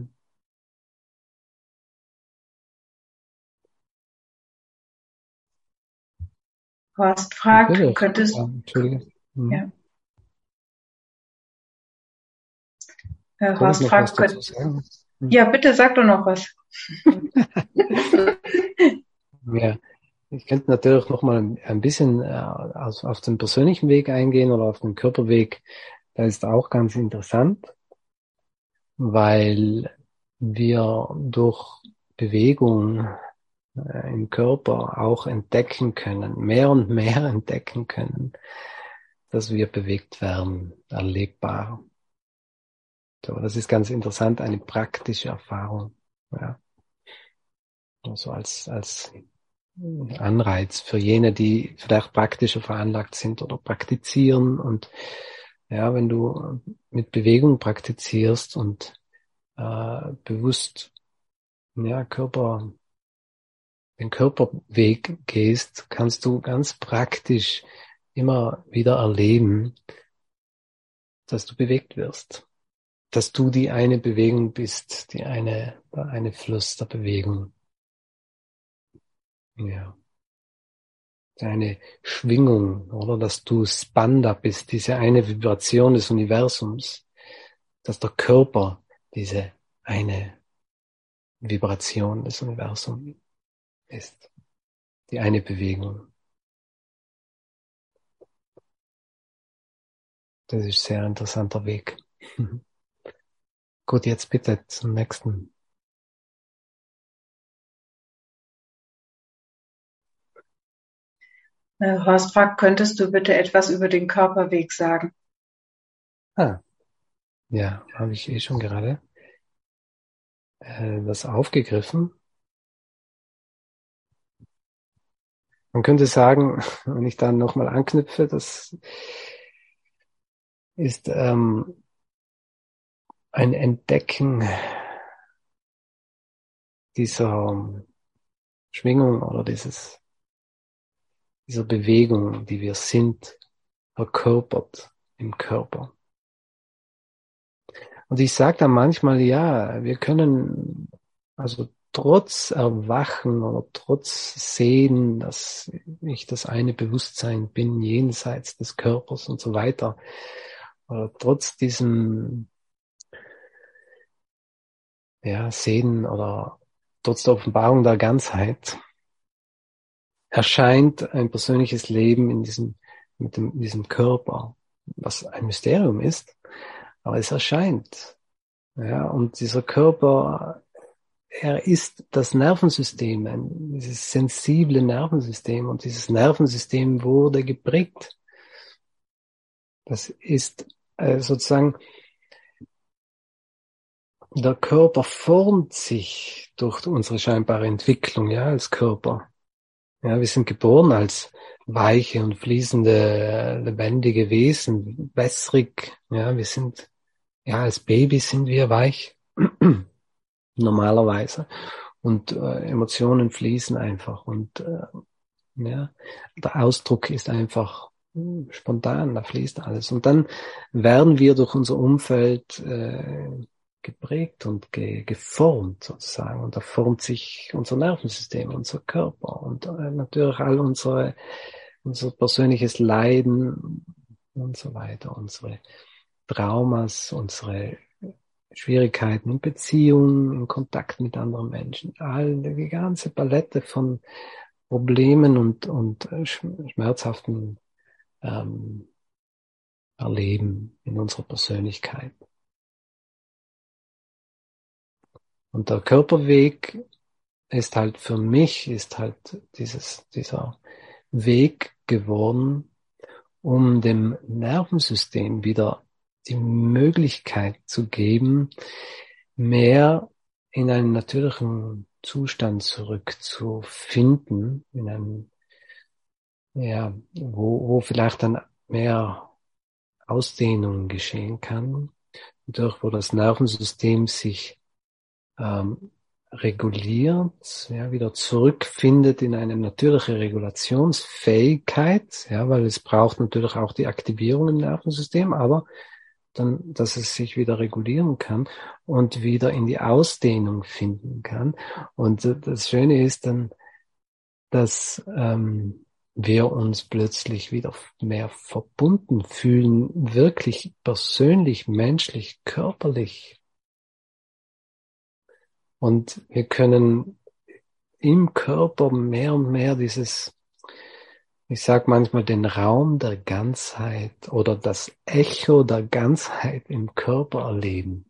Horst fragt, Natürlich. könntest, Ja, Entschuldige. ja, Hm. Herr Soll ich Horst noch was fragt, dazu könnt, sagen? Hm. ja, bitte sag doch noch was. Ja, ich könnte natürlich noch mal ein bisschen äh, auf, auf den persönlichen Weg eingehen oder auf den Körperweg. Das ist auch ganz interessant, weil wir durch Bewegung äh, im Körper auch entdecken können, mehr und mehr entdecken können, dass wir bewegt werden, erlebbar. So, das ist ganz interessant, eine praktische Erfahrung. Ja, also als als Anreiz für jene, die vielleicht praktischer veranlagt sind oder praktizieren. Und ja, wenn du mit Bewegung praktizierst und äh, bewusst ja, Körper, den Körperweg gehst, kannst du ganz praktisch immer wieder erleben, dass du bewegt wirst. Dass du die eine Bewegung bist, die eine, der eine Fluss der Bewegung. Ja. Eine Schwingung, oder? Dass du Spanda bist, diese eine Vibration des Universums. Dass der Körper diese eine Vibration des Universums ist. Die eine Bewegung. Das ist ein sehr interessanter Weg. Gut, jetzt bitte zum nächsten. Horst fragt, könntest du bitte etwas über den Körperweg sagen? Ah, ja, habe ich eh schon gerade äh, das aufgegriffen. Man könnte sagen, wenn ich dann nochmal anknüpfe, das ist ähm, ein Entdecken dieser Schwingung oder dieses, dieser Bewegung, die wir sind, verkörpert im Körper. Und ich sage dann manchmal, ja, wir können, also trotz Erwachen oder trotz Sehen, dass ich das eine Bewusstsein bin, jenseits des Körpers und so weiter, oder trotz diesem, ja, Sehen oder trotz der Offenbarung der Ganzheit, erscheint ein persönliches Leben in diesem, mit dem, diesem Körper, was ein Mysterium ist, aber es erscheint. Ja, und dieser Körper, er ist das Nervensystem, ein, dieses sensible Nervensystem, und dieses Nervensystem wurde geprägt. Das ist äh, sozusagen, der Körper formt sich durch unsere scheinbare Entwicklung, ja, als Körper. Ja, wir sind geboren als weiche und fließende, lebendige Wesen, wässrig. Ja, wir sind, ja, als Babys sind wir weich, normalerweise. Und äh, Emotionen fließen einfach. Und äh, ja, der Ausdruck ist einfach mh, spontan, da fließt alles. Und dann werden wir durch unser Umfeld äh, geprägt und ge geformt sozusagen. Und da formt sich unser Nervensystem, unser Körper und äh, natürlich all unsere, unser persönliches Leiden und so weiter, unsere Traumas, unsere Schwierigkeiten in Beziehungen, in Kontakt mit anderen Menschen, all die ganze Palette von Problemen und, und schmerzhaften ähm, Erleben in unserer Persönlichkeit. Und der Körperweg ist halt für mich, ist halt dieses, dieser Weg geworden, um dem Nervensystem wieder die Möglichkeit zu geben, mehr in einen natürlichen Zustand zurückzufinden, in einen, ja, wo, wo vielleicht dann mehr Ausdehnung geschehen kann, durch wo das Nervensystem sich ähm, reguliert, ja, wieder zurückfindet in eine natürliche Regulationsfähigkeit, ja, weil es braucht natürlich auch die Aktivierung im Nervensystem, aber dann, dass es sich wieder regulieren kann und wieder in die Ausdehnung finden kann. Und das Schöne ist dann, dass ähm, wir uns plötzlich wieder mehr verbunden fühlen, wirklich persönlich, menschlich, körperlich. Und wir können im Körper mehr und mehr dieses, ich sage manchmal, den Raum der Ganzheit oder das Echo der Ganzheit im Körper erleben.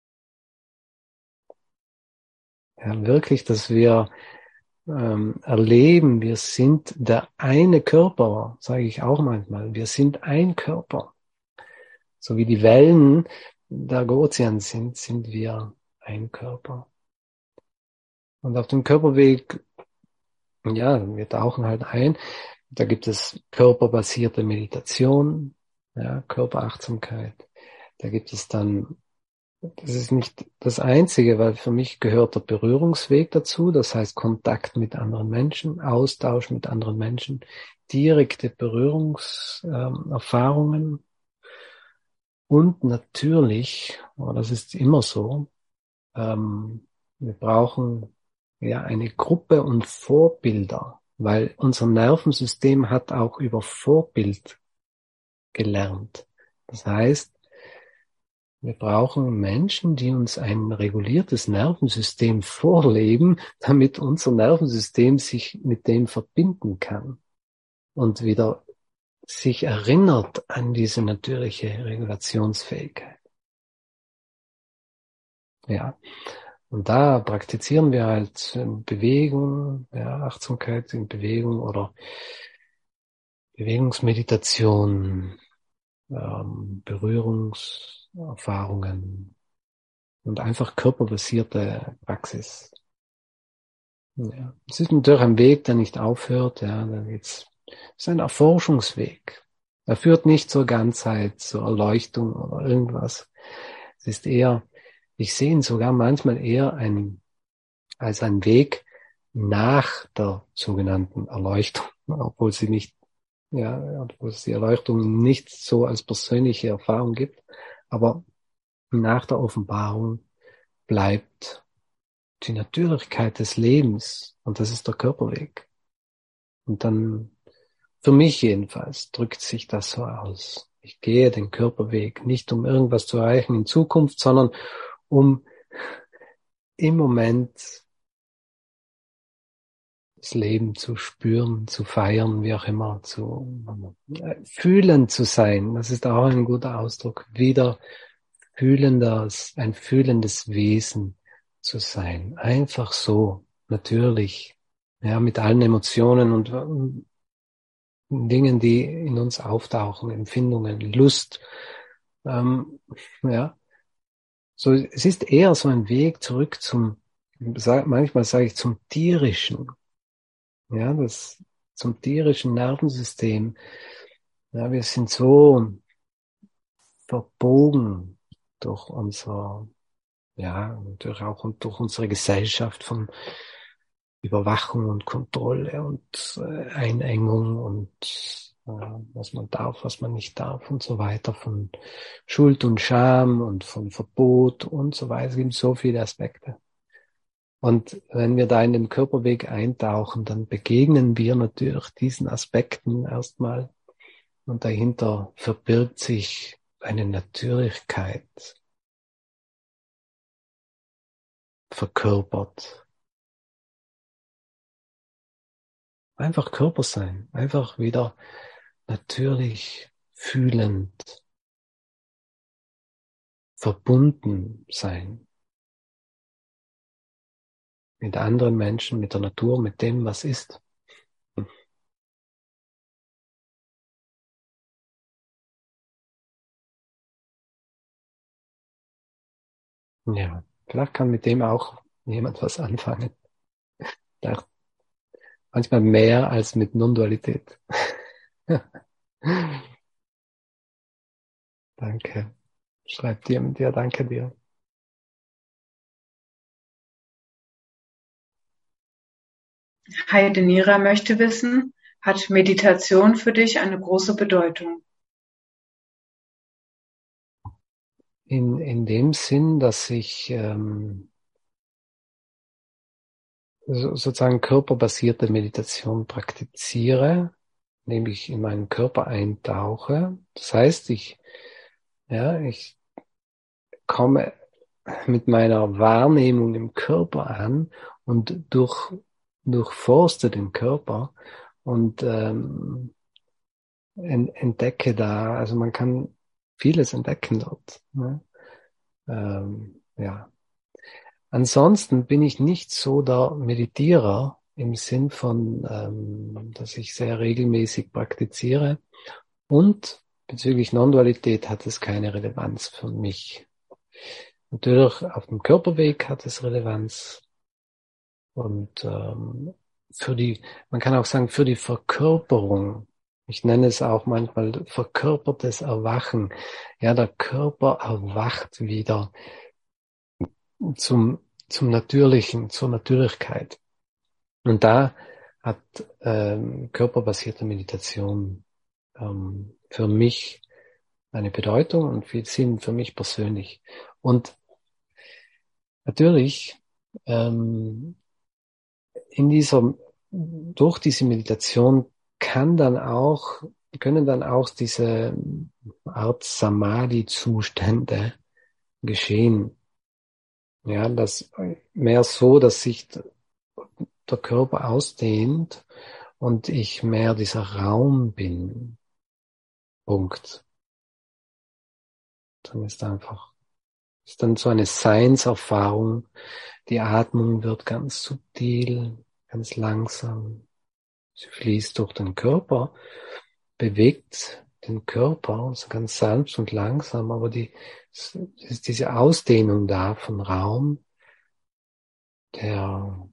Ja, wirklich, dass wir ähm, erleben, wir sind der eine Körper, sage ich auch manchmal, wir sind ein Körper. So wie die Wellen der Ozean sind, sind wir ein Körper. Und auf dem Körperweg, ja, wir tauchen halt ein. Da gibt es körperbasierte Meditation, ja, Körperachtsamkeit. Da gibt es dann das ist nicht das Einzige, weil für mich gehört der Berührungsweg dazu, das heißt Kontakt mit anderen Menschen, Austausch mit anderen Menschen, direkte Berührungserfahrungen und natürlich, aber das ist immer so, ähm, wir brauchen ja eine Gruppe und Vorbilder, weil unser Nervensystem hat auch über Vorbild gelernt. Das heißt, wir brauchen Menschen, die uns ein reguliertes Nervensystem vorleben, damit unser Nervensystem sich mit dem verbinden kann und wieder sich erinnert an diese natürliche Regulationsfähigkeit. Ja, und da praktizieren wir halt Bewegung, ja, Achtsamkeit in Bewegung oder Bewegungsmeditation, ähm, Berührungserfahrungen und einfach körperbasierte Praxis. Ja. Es ist natürlich ein Weg, der nicht aufhört. Ja, da geht's, es ist ein Erforschungsweg. Er führt nicht zur Ganzheit, zur Erleuchtung oder irgendwas. Es ist eher, ich sehe ihn sogar manchmal eher ein, als ein Weg nach der sogenannten Erleuchtung, obwohl sie nicht, ja, obwohl es die Erleuchtung nicht so als persönliche Erfahrung gibt, aber nach der Offenbarung bleibt die Natürlichkeit des Lebens und das ist der Körperweg. Und dann, für mich jedenfalls, drückt sich das so aus. Ich gehe den Körperweg nicht, um irgendwas zu erreichen in Zukunft, sondern um im Moment das Leben zu spüren, zu feiern, wie auch immer, zu äh, fühlen zu sein. Das ist auch ein guter Ausdruck. Wieder fühlendes, ein fühlendes Wesen zu sein. Einfach so, natürlich. Ja, mit allen Emotionen und äh, Dingen, die in uns auftauchen, Empfindungen, Lust. Ähm, ja, so, es ist eher so ein Weg zurück zum, manchmal sage ich zum tierischen. Ja, das zum tierischen Nervensystem. Ja, wir sind so verbogen durch unser, ja, durch auch und durch unsere Gesellschaft von Überwachung und Kontrolle und äh, Einengung und äh, was man darf, was man nicht darf und so weiter, von Schuld und Scham und von Verbot und so weiter. Es gibt so viele Aspekte. Und wenn wir da in den Körperweg eintauchen, dann begegnen wir natürlich diesen Aspekten erstmal und dahinter verbirgt sich eine Natürlichkeit, verkörpert. Einfach Körper sein, einfach wieder natürlich fühlend, verbunden sein mit anderen Menschen, mit der Natur, mit dem, was ist. Ja, vielleicht kann mit dem auch jemand was anfangen. Vielleicht manchmal mehr als mit Non-Dualität. Danke. Schreibt jemand dir, danke dir. Heidenira möchte wissen, hat Meditation für dich eine große Bedeutung? In, in dem Sinn, dass ich ähm, so, sozusagen körperbasierte Meditation praktiziere, indem ich in meinen Körper eintauche. Das heißt, ich, ja, ich komme mit meiner Wahrnehmung im Körper an und durch, durchforste den Körper und ähm, entdecke da, also man kann vieles entdecken dort. Ne? Ähm, ja. Ansonsten bin ich nicht so der Meditierer im Sinn von, ähm, dass ich sehr regelmäßig praktiziere. Und bezüglich Non-Dualität hat es keine Relevanz für mich. Natürlich auf dem Körperweg hat es Relevanz. Und ähm, für die, man kann auch sagen, für die Verkörperung. Ich nenne es auch manchmal verkörpertes Erwachen. Ja, der Körper erwacht wieder zum, zum Natürlichen, zur Natürlichkeit. Und da hat ähm, körperbasierte Meditation ähm, für mich eine Bedeutung und viel Sinn für mich persönlich. Und natürlich ähm, in dieser, durch diese Meditation kann dann auch, können dann auch diese Art Samadhi-Zustände geschehen. Ja, das mehr so, dass sich der Körper ausdehnt und ich mehr dieser Raum bin. Punkt. Dann ist einfach, ist dann so eine Seinserfahrung. Die Atmung wird ganz subtil, ganz langsam. Sie fließt durch den Körper, bewegt den Körper, so ganz sanft und langsam, aber die, es ist diese Ausdehnung da von Raum, der,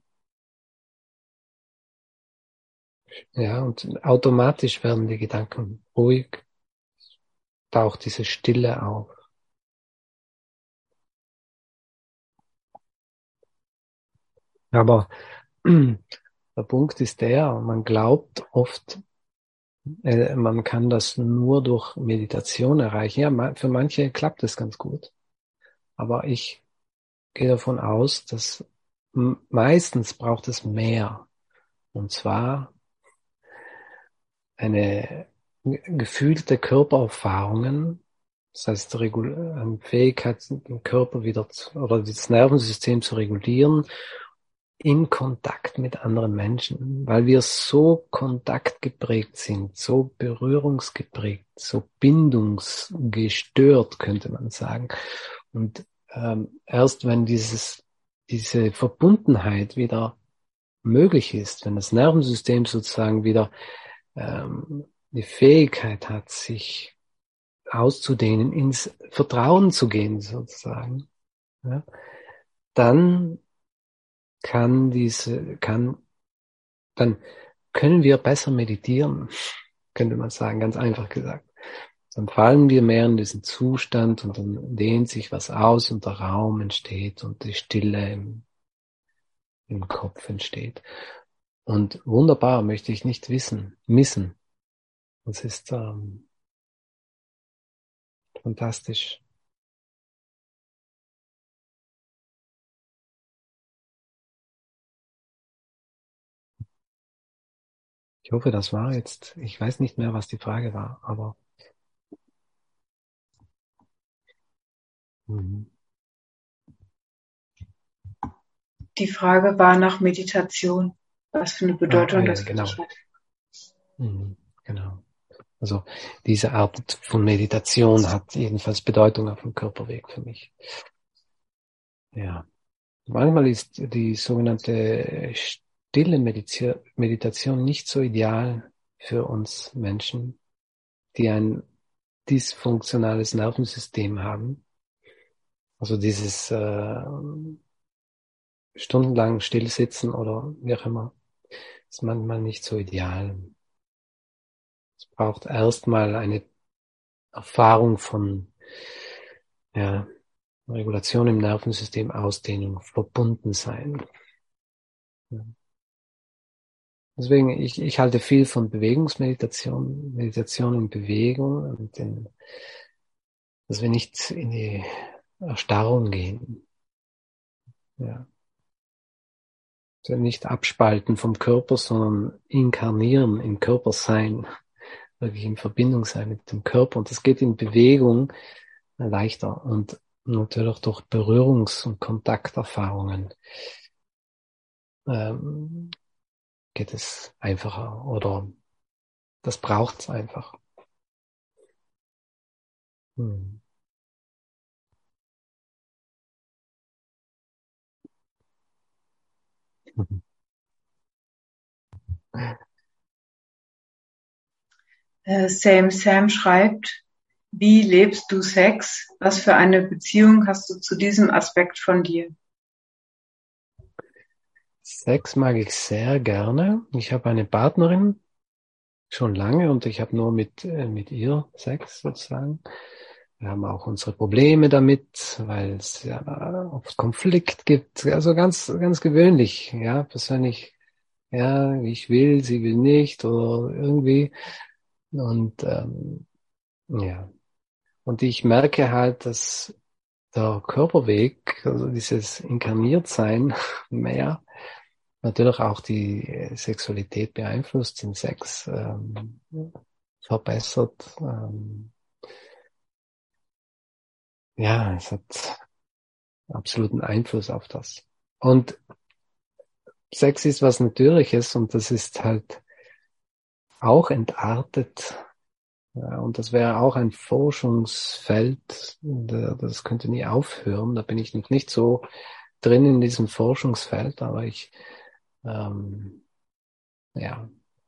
ja, und automatisch werden die Gedanken ruhig, taucht diese Stille auf. Aber der Punkt ist der, man glaubt oft, äh, man kann das nur durch Meditation erreichen. Ja, für manche klappt es ganz gut. Aber ich gehe davon aus, dass meistens braucht es mehr. Und zwar eine gefühlte Körpererfahrungen, das heißt eine Fähigkeit, den Körper wieder zu, oder das Nervensystem zu regulieren, in Kontakt mit anderen Menschen, weil wir so kontaktgeprägt sind, so berührungsgeprägt, so bindungsgestört, könnte man sagen. Und ähm, erst wenn dieses, diese Verbundenheit wieder möglich ist, wenn das Nervensystem sozusagen wieder ähm, die Fähigkeit hat, sich auszudehnen, ins Vertrauen zu gehen sozusagen, ja, dann kann diese, kann, dann können wir besser meditieren, könnte man sagen, ganz einfach gesagt. Dann fallen wir mehr in diesen Zustand und dann dehnt sich was aus und der Raum entsteht und die Stille im, im Kopf entsteht. Und wunderbar, möchte ich nicht wissen, missen. Das ist ähm, fantastisch. Ich hoffe, das war jetzt, ich weiß nicht mehr, was die Frage war, aber mhm. Die Frage war nach Meditation, was für eine Bedeutung ah, ja, das genau. hat. Mhm, genau. Also diese Art von Meditation hat jedenfalls Bedeutung auf dem Körperweg für mich. Ja. Manchmal ist die sogenannte stille Meditation nicht so ideal für uns Menschen, die ein dysfunktionales Nervensystem haben. Also dieses äh, stundenlang stillsitzen oder wie auch immer, ist manchmal nicht so ideal. Es braucht erstmal eine Erfahrung von ja, Regulation im Nervensystem, Ausdehnung, verbunden sein. Ja. Deswegen, ich, ich halte viel von Bewegungsmeditation, Meditation in Bewegung und in, dass wir nicht in die Erstarrung gehen. Ja. Also nicht abspalten vom Körper, sondern inkarnieren, im Körper sein, wirklich in Verbindung sein mit dem Körper. Und das geht in Bewegung leichter und natürlich durch Berührungs- und Kontakterfahrungen ähm, geht es einfacher oder das braucht es einfach. Hm. Äh, Same Sam schreibt, wie lebst du Sex? Was für eine Beziehung hast du zu diesem Aspekt von dir? Sex mag ich sehr gerne. Ich habe eine Partnerin schon lange und ich habe nur mit, äh, mit ihr Sex sozusagen. Wir haben auch unsere Probleme damit, weil es ja oft Konflikt gibt. Also ganz, ganz gewöhnlich, ja, persönlich, ja, ich will, sie will nicht oder irgendwie. Und ähm, ja, und ich merke halt, dass der Körperweg, also dieses Inkarniertsein mehr, natürlich auch die Sexualität beeinflusst, den Sex ähm, verbessert. Ähm, ja, es hat absoluten Einfluss auf das. Und Sex ist was Natürliches und das ist halt auch entartet. Ja, und das wäre auch ein Forschungsfeld, das könnte nie aufhören. Da bin ich noch nicht so drin in diesem Forschungsfeld, aber ich, ähm, ja,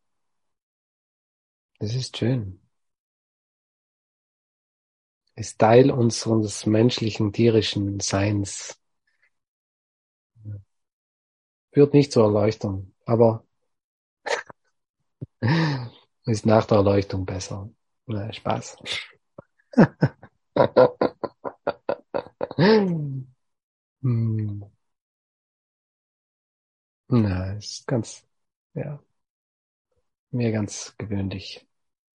das ist schön. Ist Teil unseres menschlichen, tierischen Seins. Führt nicht zur Erleuchtung, aber ist nach der Erleuchtung besser. Na, Spaß. Hm. Na, ist ganz, ja, mir ganz gewöhnlich.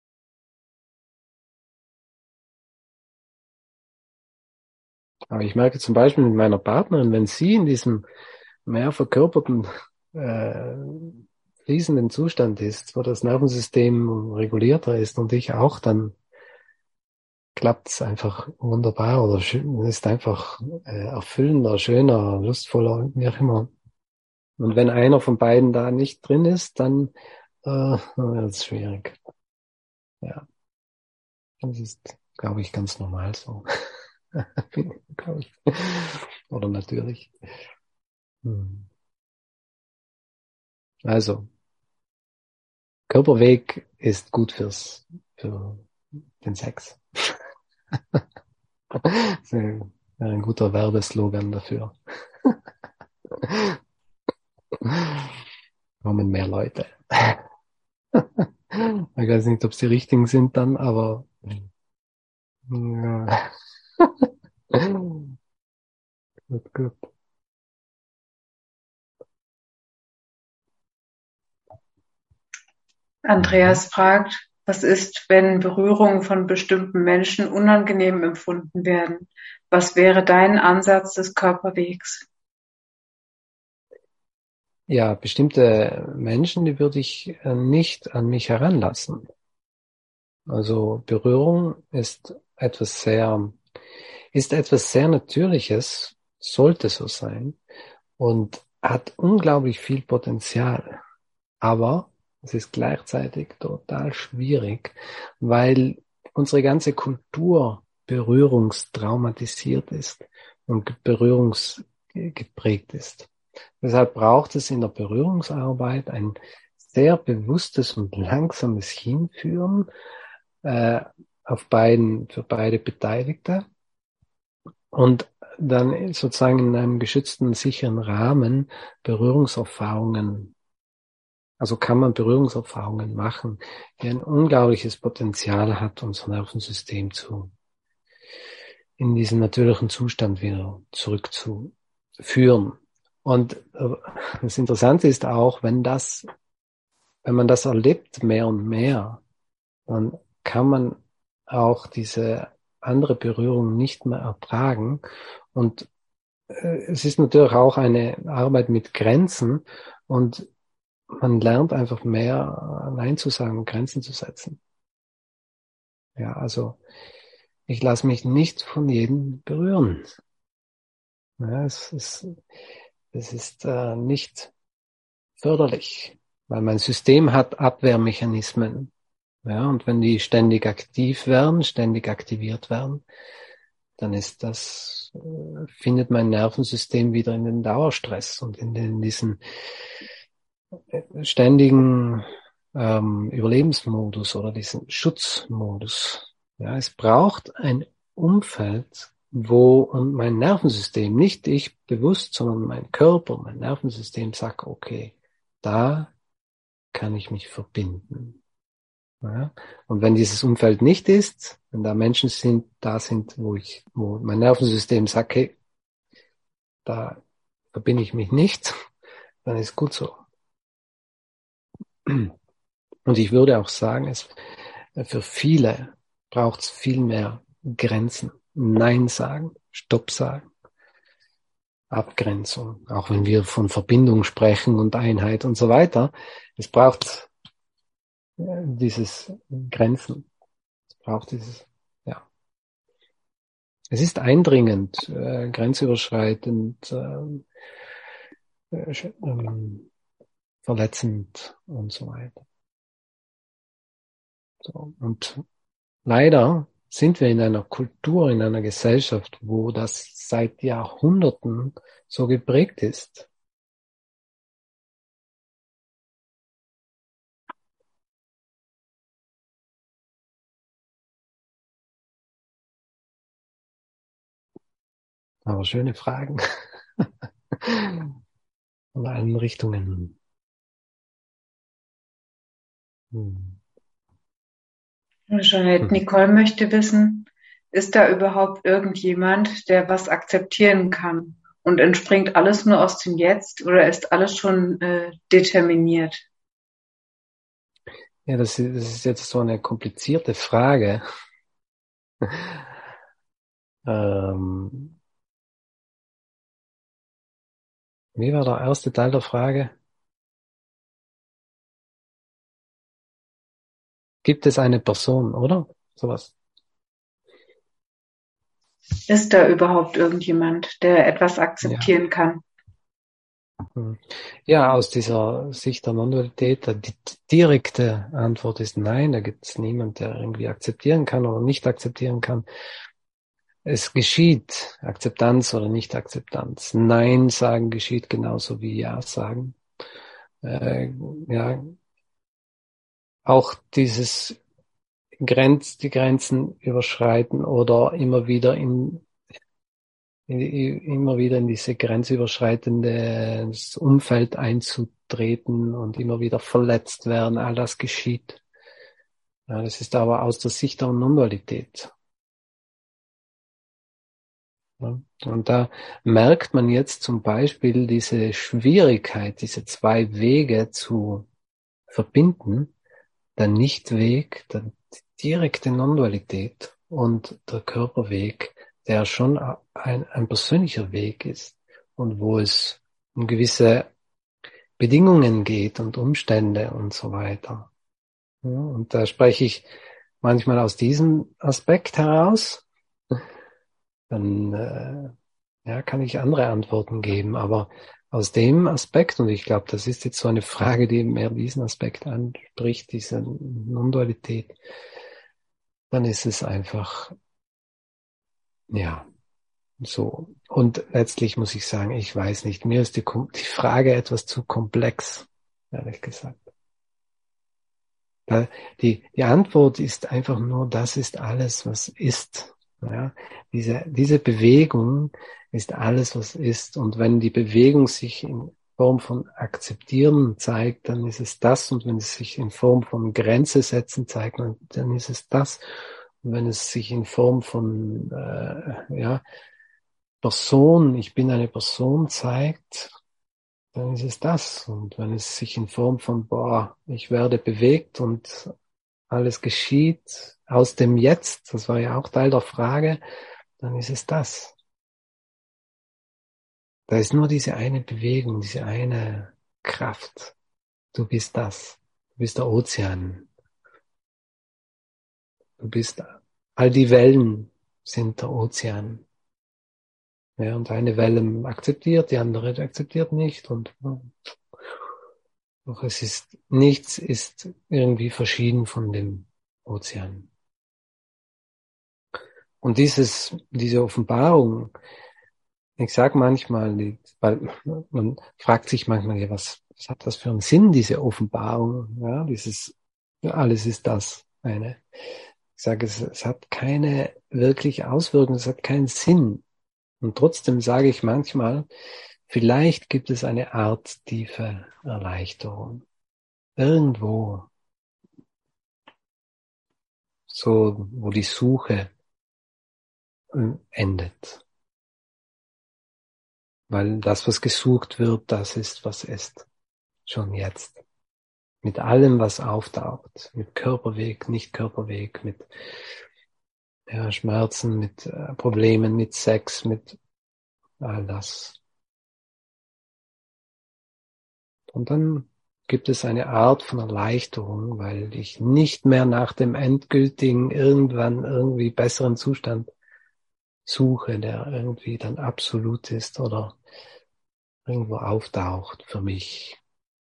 Aber ich merke zum Beispiel mit meiner Partnerin, wenn sie in diesem mehr verkörperten, äh, fließenden Zustand ist, wo das Nervensystem regulierter ist und ich auch, dann klappt es einfach wunderbar oder schön, ist einfach äh, erfüllender, schöner, lustvoller, wie auch immer. Und wenn einer von beiden da nicht drin ist, dann äh, wird es schwierig. Ja, das ist, glaube ich, ganz normal so. Glaube ich. Oder natürlich. Hm. Also, Körperweg ist gut fürs, für den Sex. Das wäre ein guter Werbeslogan dafür. Kommen mehr Leute. Ich weiß nicht, ob es die richtigen sind dann, aber ja. Gut, gut. Mhm. Andreas fragt, was ist, wenn Berührungen von bestimmten Menschen unangenehm empfunden werden? Was wäre dein Ansatz des Körperwegs? Ja, bestimmte Menschen, die würde ich äh, nicht an mich heranlassen. Also Berührung ist etwas sehr, ist etwas sehr Natürliches, sollte so sein und hat unglaublich viel Potenzial. Aber es ist gleichzeitig total schwierig, weil unsere ganze Kultur berührungstraumatisiert ist und berührungsgeprägt ist. Deshalb braucht es in der Berührungsarbeit ein sehr bewusstes und langsames Hinführen äh, auf beiden, für beide Beteiligte und dann sozusagen in einem geschützten, sicheren Rahmen Berührungserfahrungen, also kann man Berührungserfahrungen machen, die ein unglaubliches Potenzial hat, unser Nervensystem zu, in diesen natürlichen Zustand wieder zurückzuführen. Und äh, das Interessante ist auch, wenn das, wenn man das erlebt mehr und mehr, dann kann man auch diese andere Berührung nicht mehr ertragen. Und äh, es ist natürlich auch eine Arbeit mit Grenzen und man lernt einfach mehr Nein zu sagen und Grenzen zu setzen. Ja, also ich lasse mich nicht von jedem berühren. Ja, es ist, es ist äh, nicht förderlich, weil mein System hat Abwehrmechanismen. Ja, und wenn die ständig aktiv werden, ständig aktiviert werden, dann ist das, äh, findet mein Nervensystem wieder in den Dauerstress und in, den, in diesen äh, ständigen ähm, Überlebensmodus oder diesen Schutzmodus. Ja, es braucht ein Umfeld, wo und mein Nervensystem, nicht ich bewusst, sondern mein Körper, mein Nervensystem sagt, okay, da kann ich mich verbinden. Ja? Und wenn dieses Umfeld nicht ist, wenn da Menschen sind, da sind, wo ich, wo mein Nervensystem sagt, hey, da verbinde ich mich nicht, dann ist gut so. Und ich würde auch sagen, es, für viele braucht es viel mehr Grenzen. Nein sagen, Stopp sagen, Abgrenzung. Auch wenn wir von Verbindung sprechen und Einheit und so weiter. Es braucht äh, dieses Grenzen. Es braucht dieses, ja. Es ist eindringend, äh, grenzüberschreitend, äh, äh, ähm, verletzend und so weiter. So. Und leider sind wir in einer Kultur, in einer Gesellschaft, wo das seit Jahrhunderten so geprägt ist. Aber schöne Fragen. Von allen Richtungen. Hm. Jeanette, Hm. Nicole möchte wissen, ist da überhaupt irgendjemand, der was akzeptieren kann? Und entspringt alles nur aus dem Jetzt oder ist alles schon äh, determiniert? Ja, das ist, das ist jetzt so eine komplizierte Frage. ähm, wie war der erste Teil der Frage? Gibt es eine Person, oder? Sowas. Ist da überhaupt irgendjemand, der etwas Ja. akzeptieren kann? Hm. Ja, aus dieser Sicht der Non-Dualität, die direkte Antwort ist nein, da gibt es niemanden, der irgendwie akzeptieren kann oder nicht akzeptieren kann. Es geschieht Akzeptanz oder Nicht-Akzeptanz. Nein sagen geschieht genauso wie Ja sagen. Äh, ja, auch dieses Grenz, die Grenzen überschreiten oder immer wieder in, in immer wieder in diese grenzüberschreitende Umfeld einzutreten und immer wieder verletzt werden, all das geschieht. Ja, das ist aber aus der Sicht der Non-Dualität. Ja, und da merkt man jetzt zum Beispiel diese Schwierigkeit, diese zwei Wege zu verbinden, der Nichtweg, der direkte Non-Dualität und der Körperweg, der schon ein, ein persönlicher Weg ist und wo es um gewisse Bedingungen geht und Umstände und so weiter. Ja, und da spreche ich manchmal aus diesem Aspekt heraus, dann äh, ja, kann ich andere Antworten geben, aber aus dem Aspekt, und ich glaube, das ist jetzt so eine Frage, die mehr diesen Aspekt anspricht, diese Non-Dualität, dann ist es einfach, ja, so. Und letztlich muss ich sagen, ich weiß nicht, mir ist die, die Frage etwas zu komplex, ehrlich gesagt. Die, die Antwort ist einfach nur, das ist alles, was ist. Ja, diese, diese Bewegung ist alles, was ist. Und wenn die Bewegung sich in Form von Akzeptieren zeigt, dann ist es das. Und wenn es sich in Form von Grenze setzen zeigt, dann ist es das. Und wenn es sich in Form von äh, ja, Person, ich bin eine Person zeigt, dann ist es das. Und wenn es sich in Form von, boah, ich werde bewegt und alles geschieht aus dem Jetzt, das war ja auch Teil der Frage, dann ist es das. Da ist nur diese eine Bewegung, diese eine Kraft. Du bist das. Du bist der Ozean. Du bist, all die Wellen sind der Ozean. Ja, und eine Welle akzeptiert, die andere akzeptiert nicht. Und doch es ist, nichts ist irgendwie verschieden von dem Ozean. Und dieses, diese Offenbarung, ich sage manchmal, weil man fragt sich manchmal, ja, was, was hat das für einen Sinn, diese Offenbarung? Ja, dieses, ja, alles ist das eine. Ich sage, es, es hat keine wirkliche Auswirkung, es hat keinen Sinn. Und trotzdem sage ich manchmal, vielleicht gibt es eine Art tiefe Erleichterung. Irgendwo so, wo die Suche endet. Weil das, was gesucht wird, das ist, was ist. Schon jetzt. Mit allem, was auftaucht. Mit Körperweg, Nicht-Körperweg, mit ja, Schmerzen, mit äh, Problemen, mit Sex, mit all das. Und dann gibt es eine Art von Erleichterung, weil ich nicht mehr nach dem endgültigen, irgendwann irgendwie besseren Zustand suche, der irgendwie dann absolut ist oder irgendwo auftaucht für mich.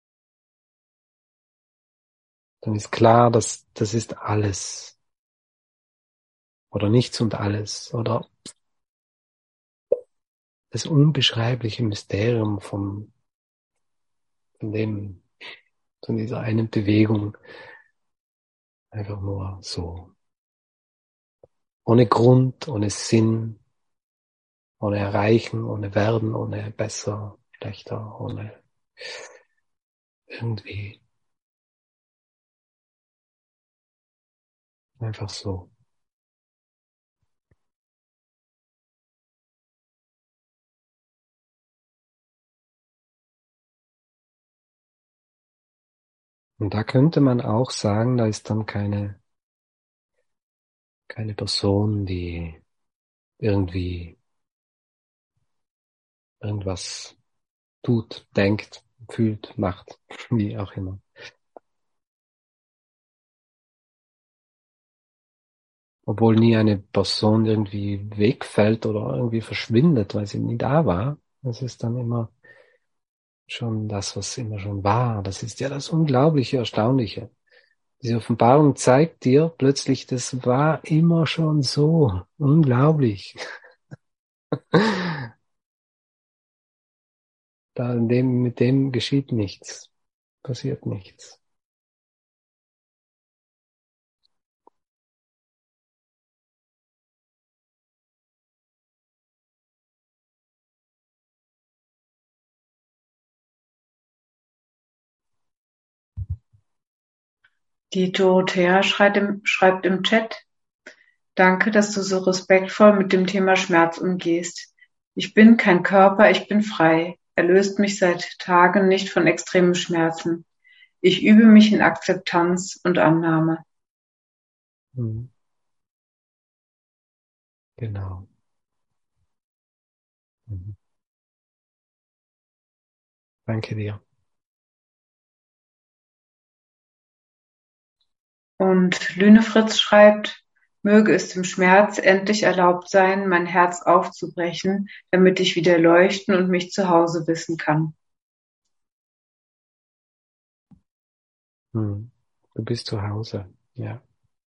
Dann ist klar, dass das ist alles oder nichts und alles oder das unbeschreibliche Mysterium von, von dem, von dieser einen Bewegung, einfach nur so. Ohne Grund, ohne Sinn, ohne Erreichen, ohne Werden, ohne besser, schlechter, ohne irgendwie. Einfach so. Und da könnte man auch sagen, da ist dann keine, keine Person, die irgendwie irgendwas tut, denkt, fühlt, macht, wie auch immer. Obwohl nie eine Person irgendwie wegfällt oder irgendwie verschwindet, weil sie nie da war. Das ist dann immer schon das, was immer schon war. Das ist ja das Unglaubliche, Erstaunliche. Diese Offenbarung zeigt dir plötzlich, das war immer schon so. Unglaublich. Da in dem, mit dem geschieht nichts. Passiert nichts. Die Dorothea schreibt im, schreibt im Chat: Danke, dass du so respektvoll mit dem Thema Schmerz umgehst. Ich bin kein Körper, ich bin frei. Er löst mich seit Tagen nicht von extremen Schmerzen. Ich übe mich in Akzeptanz und Annahme. Mhm. Genau. Mhm. Danke dir. Und Lünefritz schreibt: Möge es dem Schmerz endlich erlaubt sein, mein Herz aufzubrechen, damit ich wieder leuchten und mich zu Hause wissen kann. Mhm. Du bist zu Hause. Ja.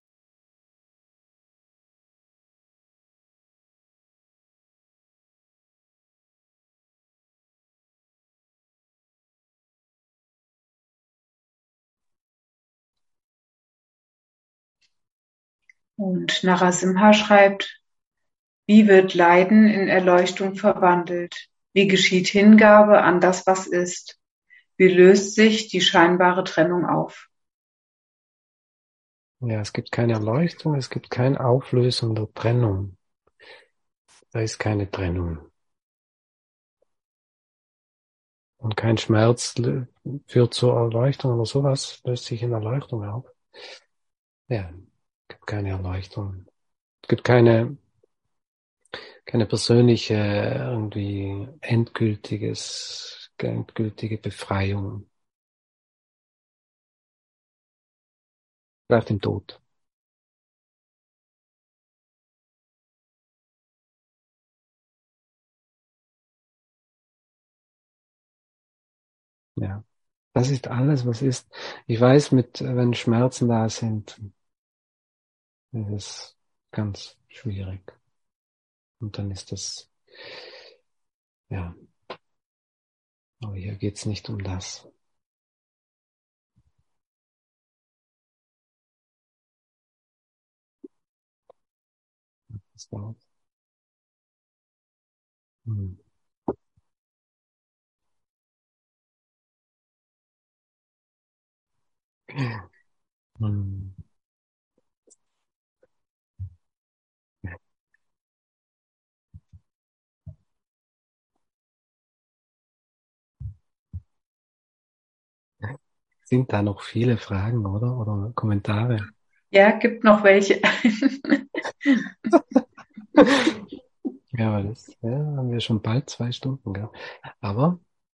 Und Narasimha schreibt: Wie wird Leiden in Erleuchtung verwandelt? Wie geschieht Hingabe an das, was ist? Wie löst sich die scheinbare Trennung auf? Ja, es gibt keine Erleuchtung, es gibt keine Auflösung der Trennung. Da ist keine Trennung. Und kein Schmerz führt zur Erleuchtung oder sowas, löst sich in Erleuchtung auf. Ja, es gibt keine Erleuchtung. Es gibt keine, keine persönliche, irgendwie endgültiges, endgültige Befreiung. Nach dem Tod. Ja. Das ist alles, was ist. Ich weiß, mit, wenn Schmerzen da sind, ist es ganz schwierig. Und dann ist das, ja, aber hier geht's nicht um das. Das dauert. Hm. Hm. Sind da noch viele Fragen, oder? Oder Kommentare? Ja, gibt noch welche. Ja, weil das, ja, haben wir schon bald zwei Stunden, gell? Aber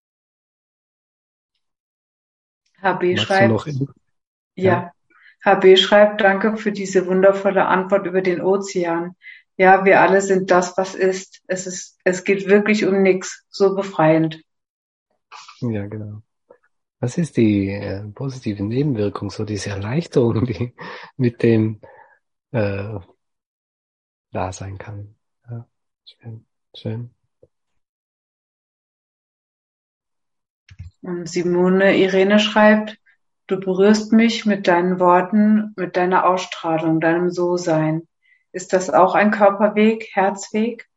H B magst du noch, schreibt, ja, ja, H B schreibt, danke für diese wundervolle Antwort über den Ozean. Ja, wir alle sind das, was ist. Es ist, es geht wirklich um nichts. So befreiend. ja, genau. Was ist die äh, positive Nebenwirkung, so diese Erleichterung, die mit dem äh, da sein kann? Ja, schön, schön. Und Simone Irene schreibt, du berührst mich mit deinen Worten, mit deiner Ausstrahlung, deinem So-Sein. Ist das auch ein Körperweg, Herzweg?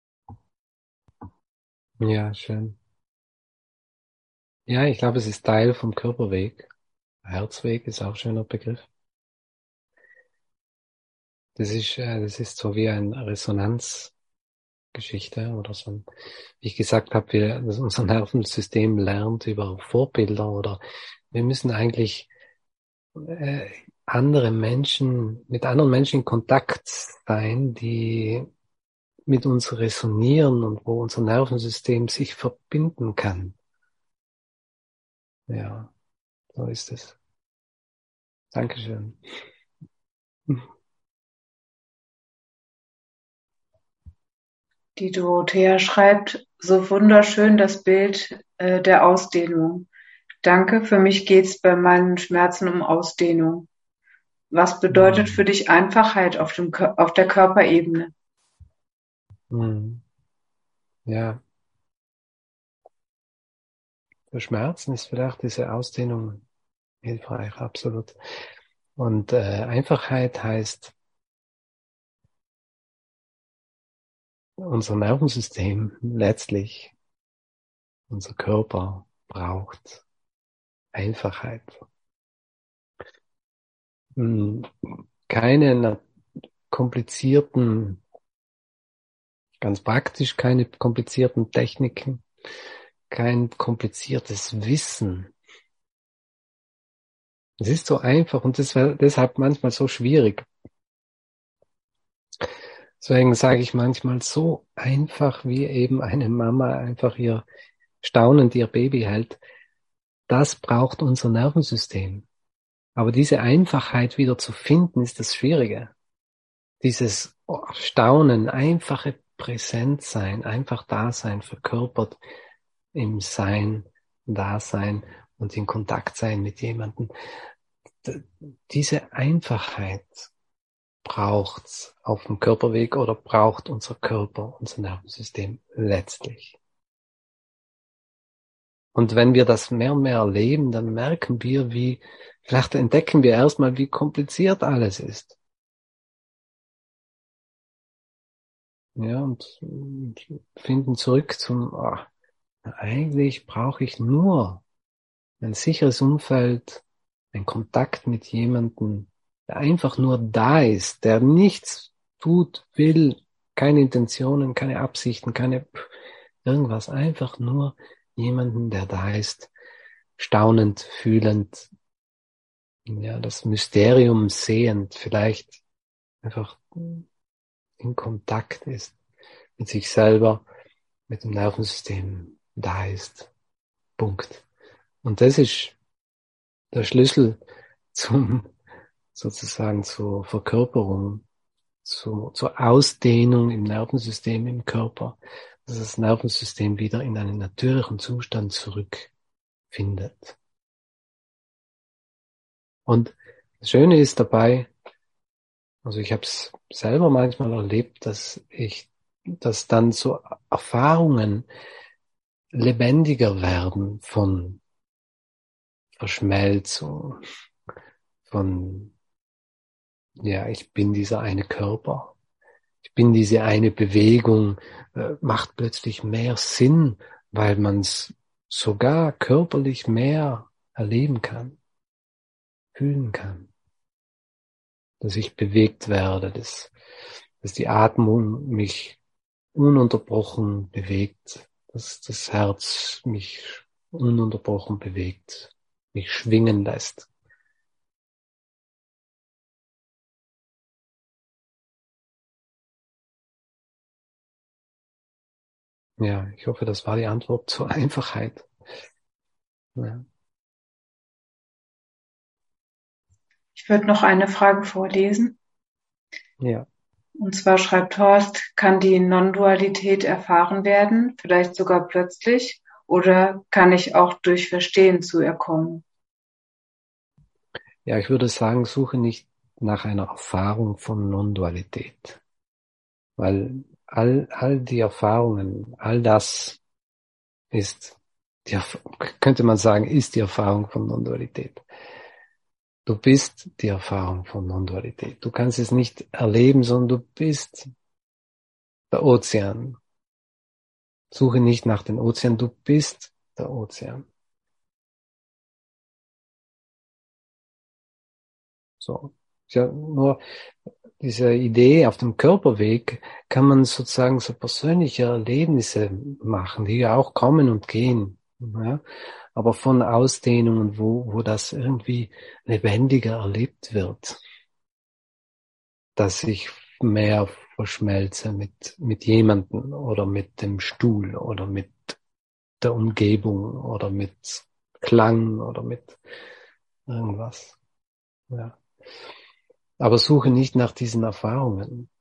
Ja, schön. Ja, ich glaube, es ist Teil vom Körperweg. Herzweg ist auch ein schöner Begriff. Das ist, äh, das ist so wie eine Resonanzgeschichte oder so. Ein, wie ich gesagt habe, wir, das, unser Nervensystem lernt über Vorbilder oder wir müssen eigentlich äh, andere Menschen, mit anderen Menschen in Kontakt sein, die mit uns resonieren und wo unser Nervensystem sich verbinden kann. Ja, so ist es. Dankeschön. Die Dorothea schreibt, so wunderschön das Bild äh, der Ausdehnung. Danke, für mich geht's bei meinen Schmerzen um Ausdehnung. Was bedeutet für Hm. dich Einfachheit auf dem, auf der Körperebene? Hm. Ja, für Schmerzen ist vielleicht diese Ausdehnung hilfreich, absolut. Und äh, Einfachheit heißt, unser Nervensystem letztlich, unser Körper braucht Einfachheit. Hm, keine na- komplizierten, ganz praktisch keine komplizierten Techniken, kein kompliziertes Wissen. Es ist so einfach und das war deshalb manchmal so schwierig. Deswegen sage ich manchmal so einfach, wie eben eine Mama einfach ihr staunend ihr Baby hält. Das braucht unser Nervensystem. Aber diese Einfachheit wieder zu finden, ist das Schwierige. Dieses oh, Staunen, einfache Präsentsein, einfach Dasein, verkörpert im Sein, Dasein und in Kontakt sein mit jemandem. D- Diese Einfachheit braucht's auf dem Körperweg oder braucht unser Körper, unser Nervensystem letztlich. Und wenn wir das mehr und mehr erleben, dann merken wir, wie, vielleicht entdecken wir erstmal, wie kompliziert alles ist. Ja, und, und finden zurück zum, ach, eigentlich brauche ich nur ein sicheres Umfeld, einen Kontakt mit jemandem, der einfach nur da ist, der nichts tut, will, keine Intentionen, keine Absichten, keine irgendwas, einfach nur jemanden, der da ist, staunend, fühlend, ja, das Mysterium sehend, vielleicht einfach in Kontakt ist mit sich selber, mit dem Nervensystem da ist. Punkt. Und das ist der Schlüssel zum, sozusagen zur Verkörperung, zu, zur Ausdehnung im Nervensystem, im Körper, dass das Nervensystem wieder in einen natürlichen Zustand zurückfindet. Und das Schöne ist dabei, also ich habe es selber manchmal erlebt, dass ich, dass dann so Erfahrungen lebendiger werden von Verschmelzung, von, ja, ich bin dieser eine Körper, ich bin diese eine Bewegung, äh, macht plötzlich mehr Sinn, weil man es sogar körperlich mehr erleben kann, fühlen kann, dass ich bewegt werde, dass, dass die Atmung mich ununterbrochen bewegt, dass das Herz mich ununterbrochen bewegt. mich schwingen lässt. Ja, ich hoffe, das war die Antwort zur Einfachheit. Ja. Ich würde noch eine Frage vorlesen. Ja. Und zwar schreibt Horst, kann die Non-Dualität erfahren werden, vielleicht sogar plötzlich, oder kann ich auch durch Verstehen zu ihr kommen? Ja, ich würde sagen, suche nicht nach einer Erfahrung von Non-Dualität. Weil all, all die Erfahrungen, all das ist, die, könnte man sagen, ist die Erfahrung von Non-Dualität. Du bist die Erfahrung von Non-Dualität. Du kannst es nicht erleben, sondern du bist der Ozean. Suche nicht nach dem Ozean, du bist der Ozean. So. Ja, nur diese Idee auf dem Körperweg kann man sozusagen so persönliche Erlebnisse machen, die ja auch kommen und gehen. Ja? Aber von Ausdehnungen, wo, wo das irgendwie lebendiger erlebt wird, dass ich mehr verschmelze mit, mit jemandem oder mit dem Stuhl oder mit der Umgebung oder mit Klang oder mit irgendwas. Ja. Aber suche nicht nach diesen Erfahrungen.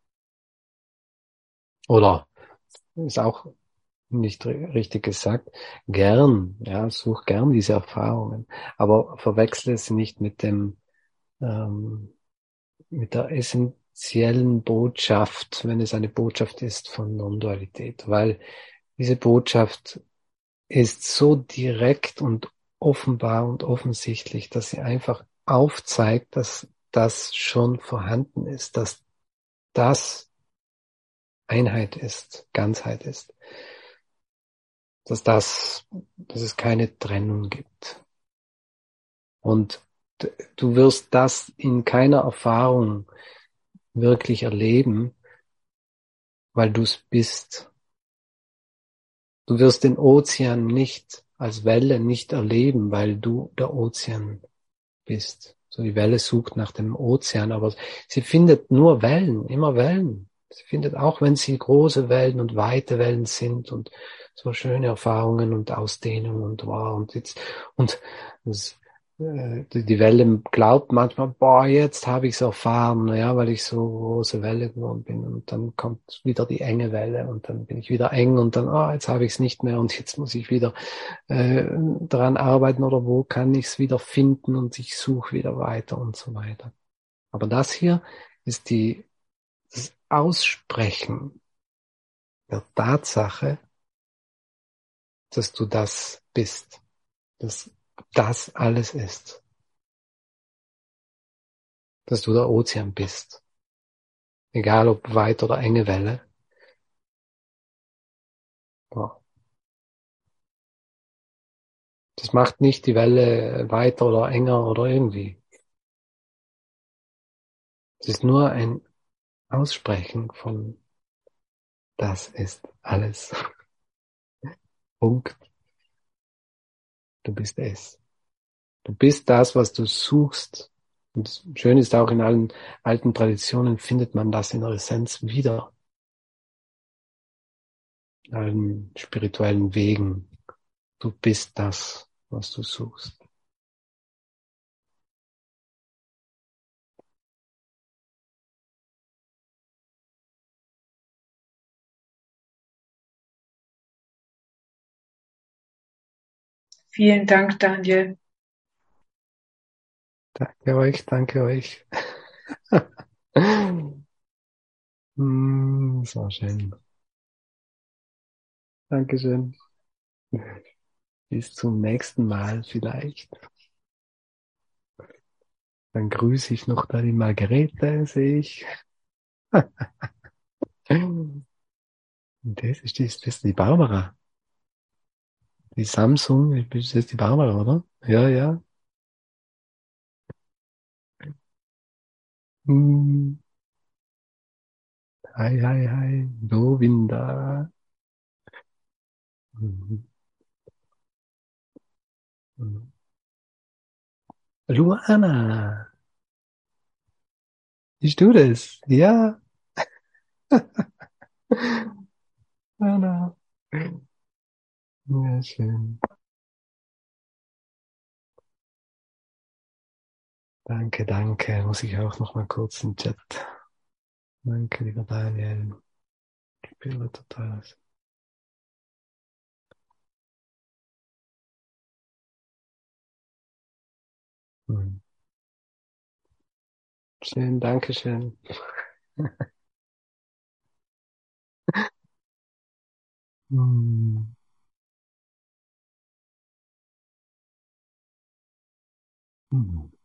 Oder, ist auch nicht richtig gesagt, gern, ja, such gern diese Erfahrungen. Aber verwechsle sie nicht mit dem, ähm, mit der essentiellen Botschaft, wenn es eine Botschaft ist von Non-Dualität. Weil diese Botschaft ist so direkt und offenbar und offensichtlich, dass sie einfach aufzeigt, dass das schon vorhanden ist, dass das Einheit ist, Ganzheit ist, dass das, dass es keine Trennung gibt. Und du wirst das in keiner Erfahrung wirklich erleben, weil du es bist. Du wirst den Ozean nicht als Welle nicht erleben, weil du der Ozean bist. So, die Welle sucht nach dem Ozean, aber sie findet nur Wellen, immer Wellen. Sie findet, auch wenn sie große Wellen und weite Wellen sind und so schöne Erfahrungen und Ausdehnungen und wow und jetzt, und das, äh, die, die Welle glaubt manchmal, boah, jetzt habe ich es erfahren, ja, weil ich so große Welle geworden bin, und dann kommt wieder die enge Welle und dann bin ich wieder eng und dann, ah, oh, jetzt habe ich es nicht mehr und jetzt muss ich wieder äh, daran arbeiten oder wo kann ich es wieder finden und ich suche wieder weiter und so weiter. Aber das hier ist die, das Aussprechen der Tatsache, dass du das bist, dass das alles ist, dass du der Ozean bist, egal ob weit oder enge Welle. Ja. Das macht nicht die Welle weiter oder enger oder irgendwie. Es ist nur ein Aussprechen von das ist alles. Punkt. Du bist es. Du bist das, was du suchst. Und schön ist auch, in allen alten Traditionen findet man das in der Essenz wieder. In allen spirituellen Wegen. Du bist das, was du suchst. Vielen Dank, Daniel. Danke euch, danke euch. mm, das war schön. Dankeschön. Bis zum nächsten Mal vielleicht. Dann grüße ich noch da die Margarete, sehe ich. Und das ist, das ist die Barbara. Die Samsung, das ist die Barbara, oder? Ja, ja. Hm. Hi, hi, hi. Govinda. Mhm. Mhm. Luana, bist du das? Ja. Luana. Ja, schön. Danke, danke. Muss ich auch noch mal kurz im Chat. Danke, lieber Daniel. Ich bin total. Hm. Schön, danke schön. Hm. Hm.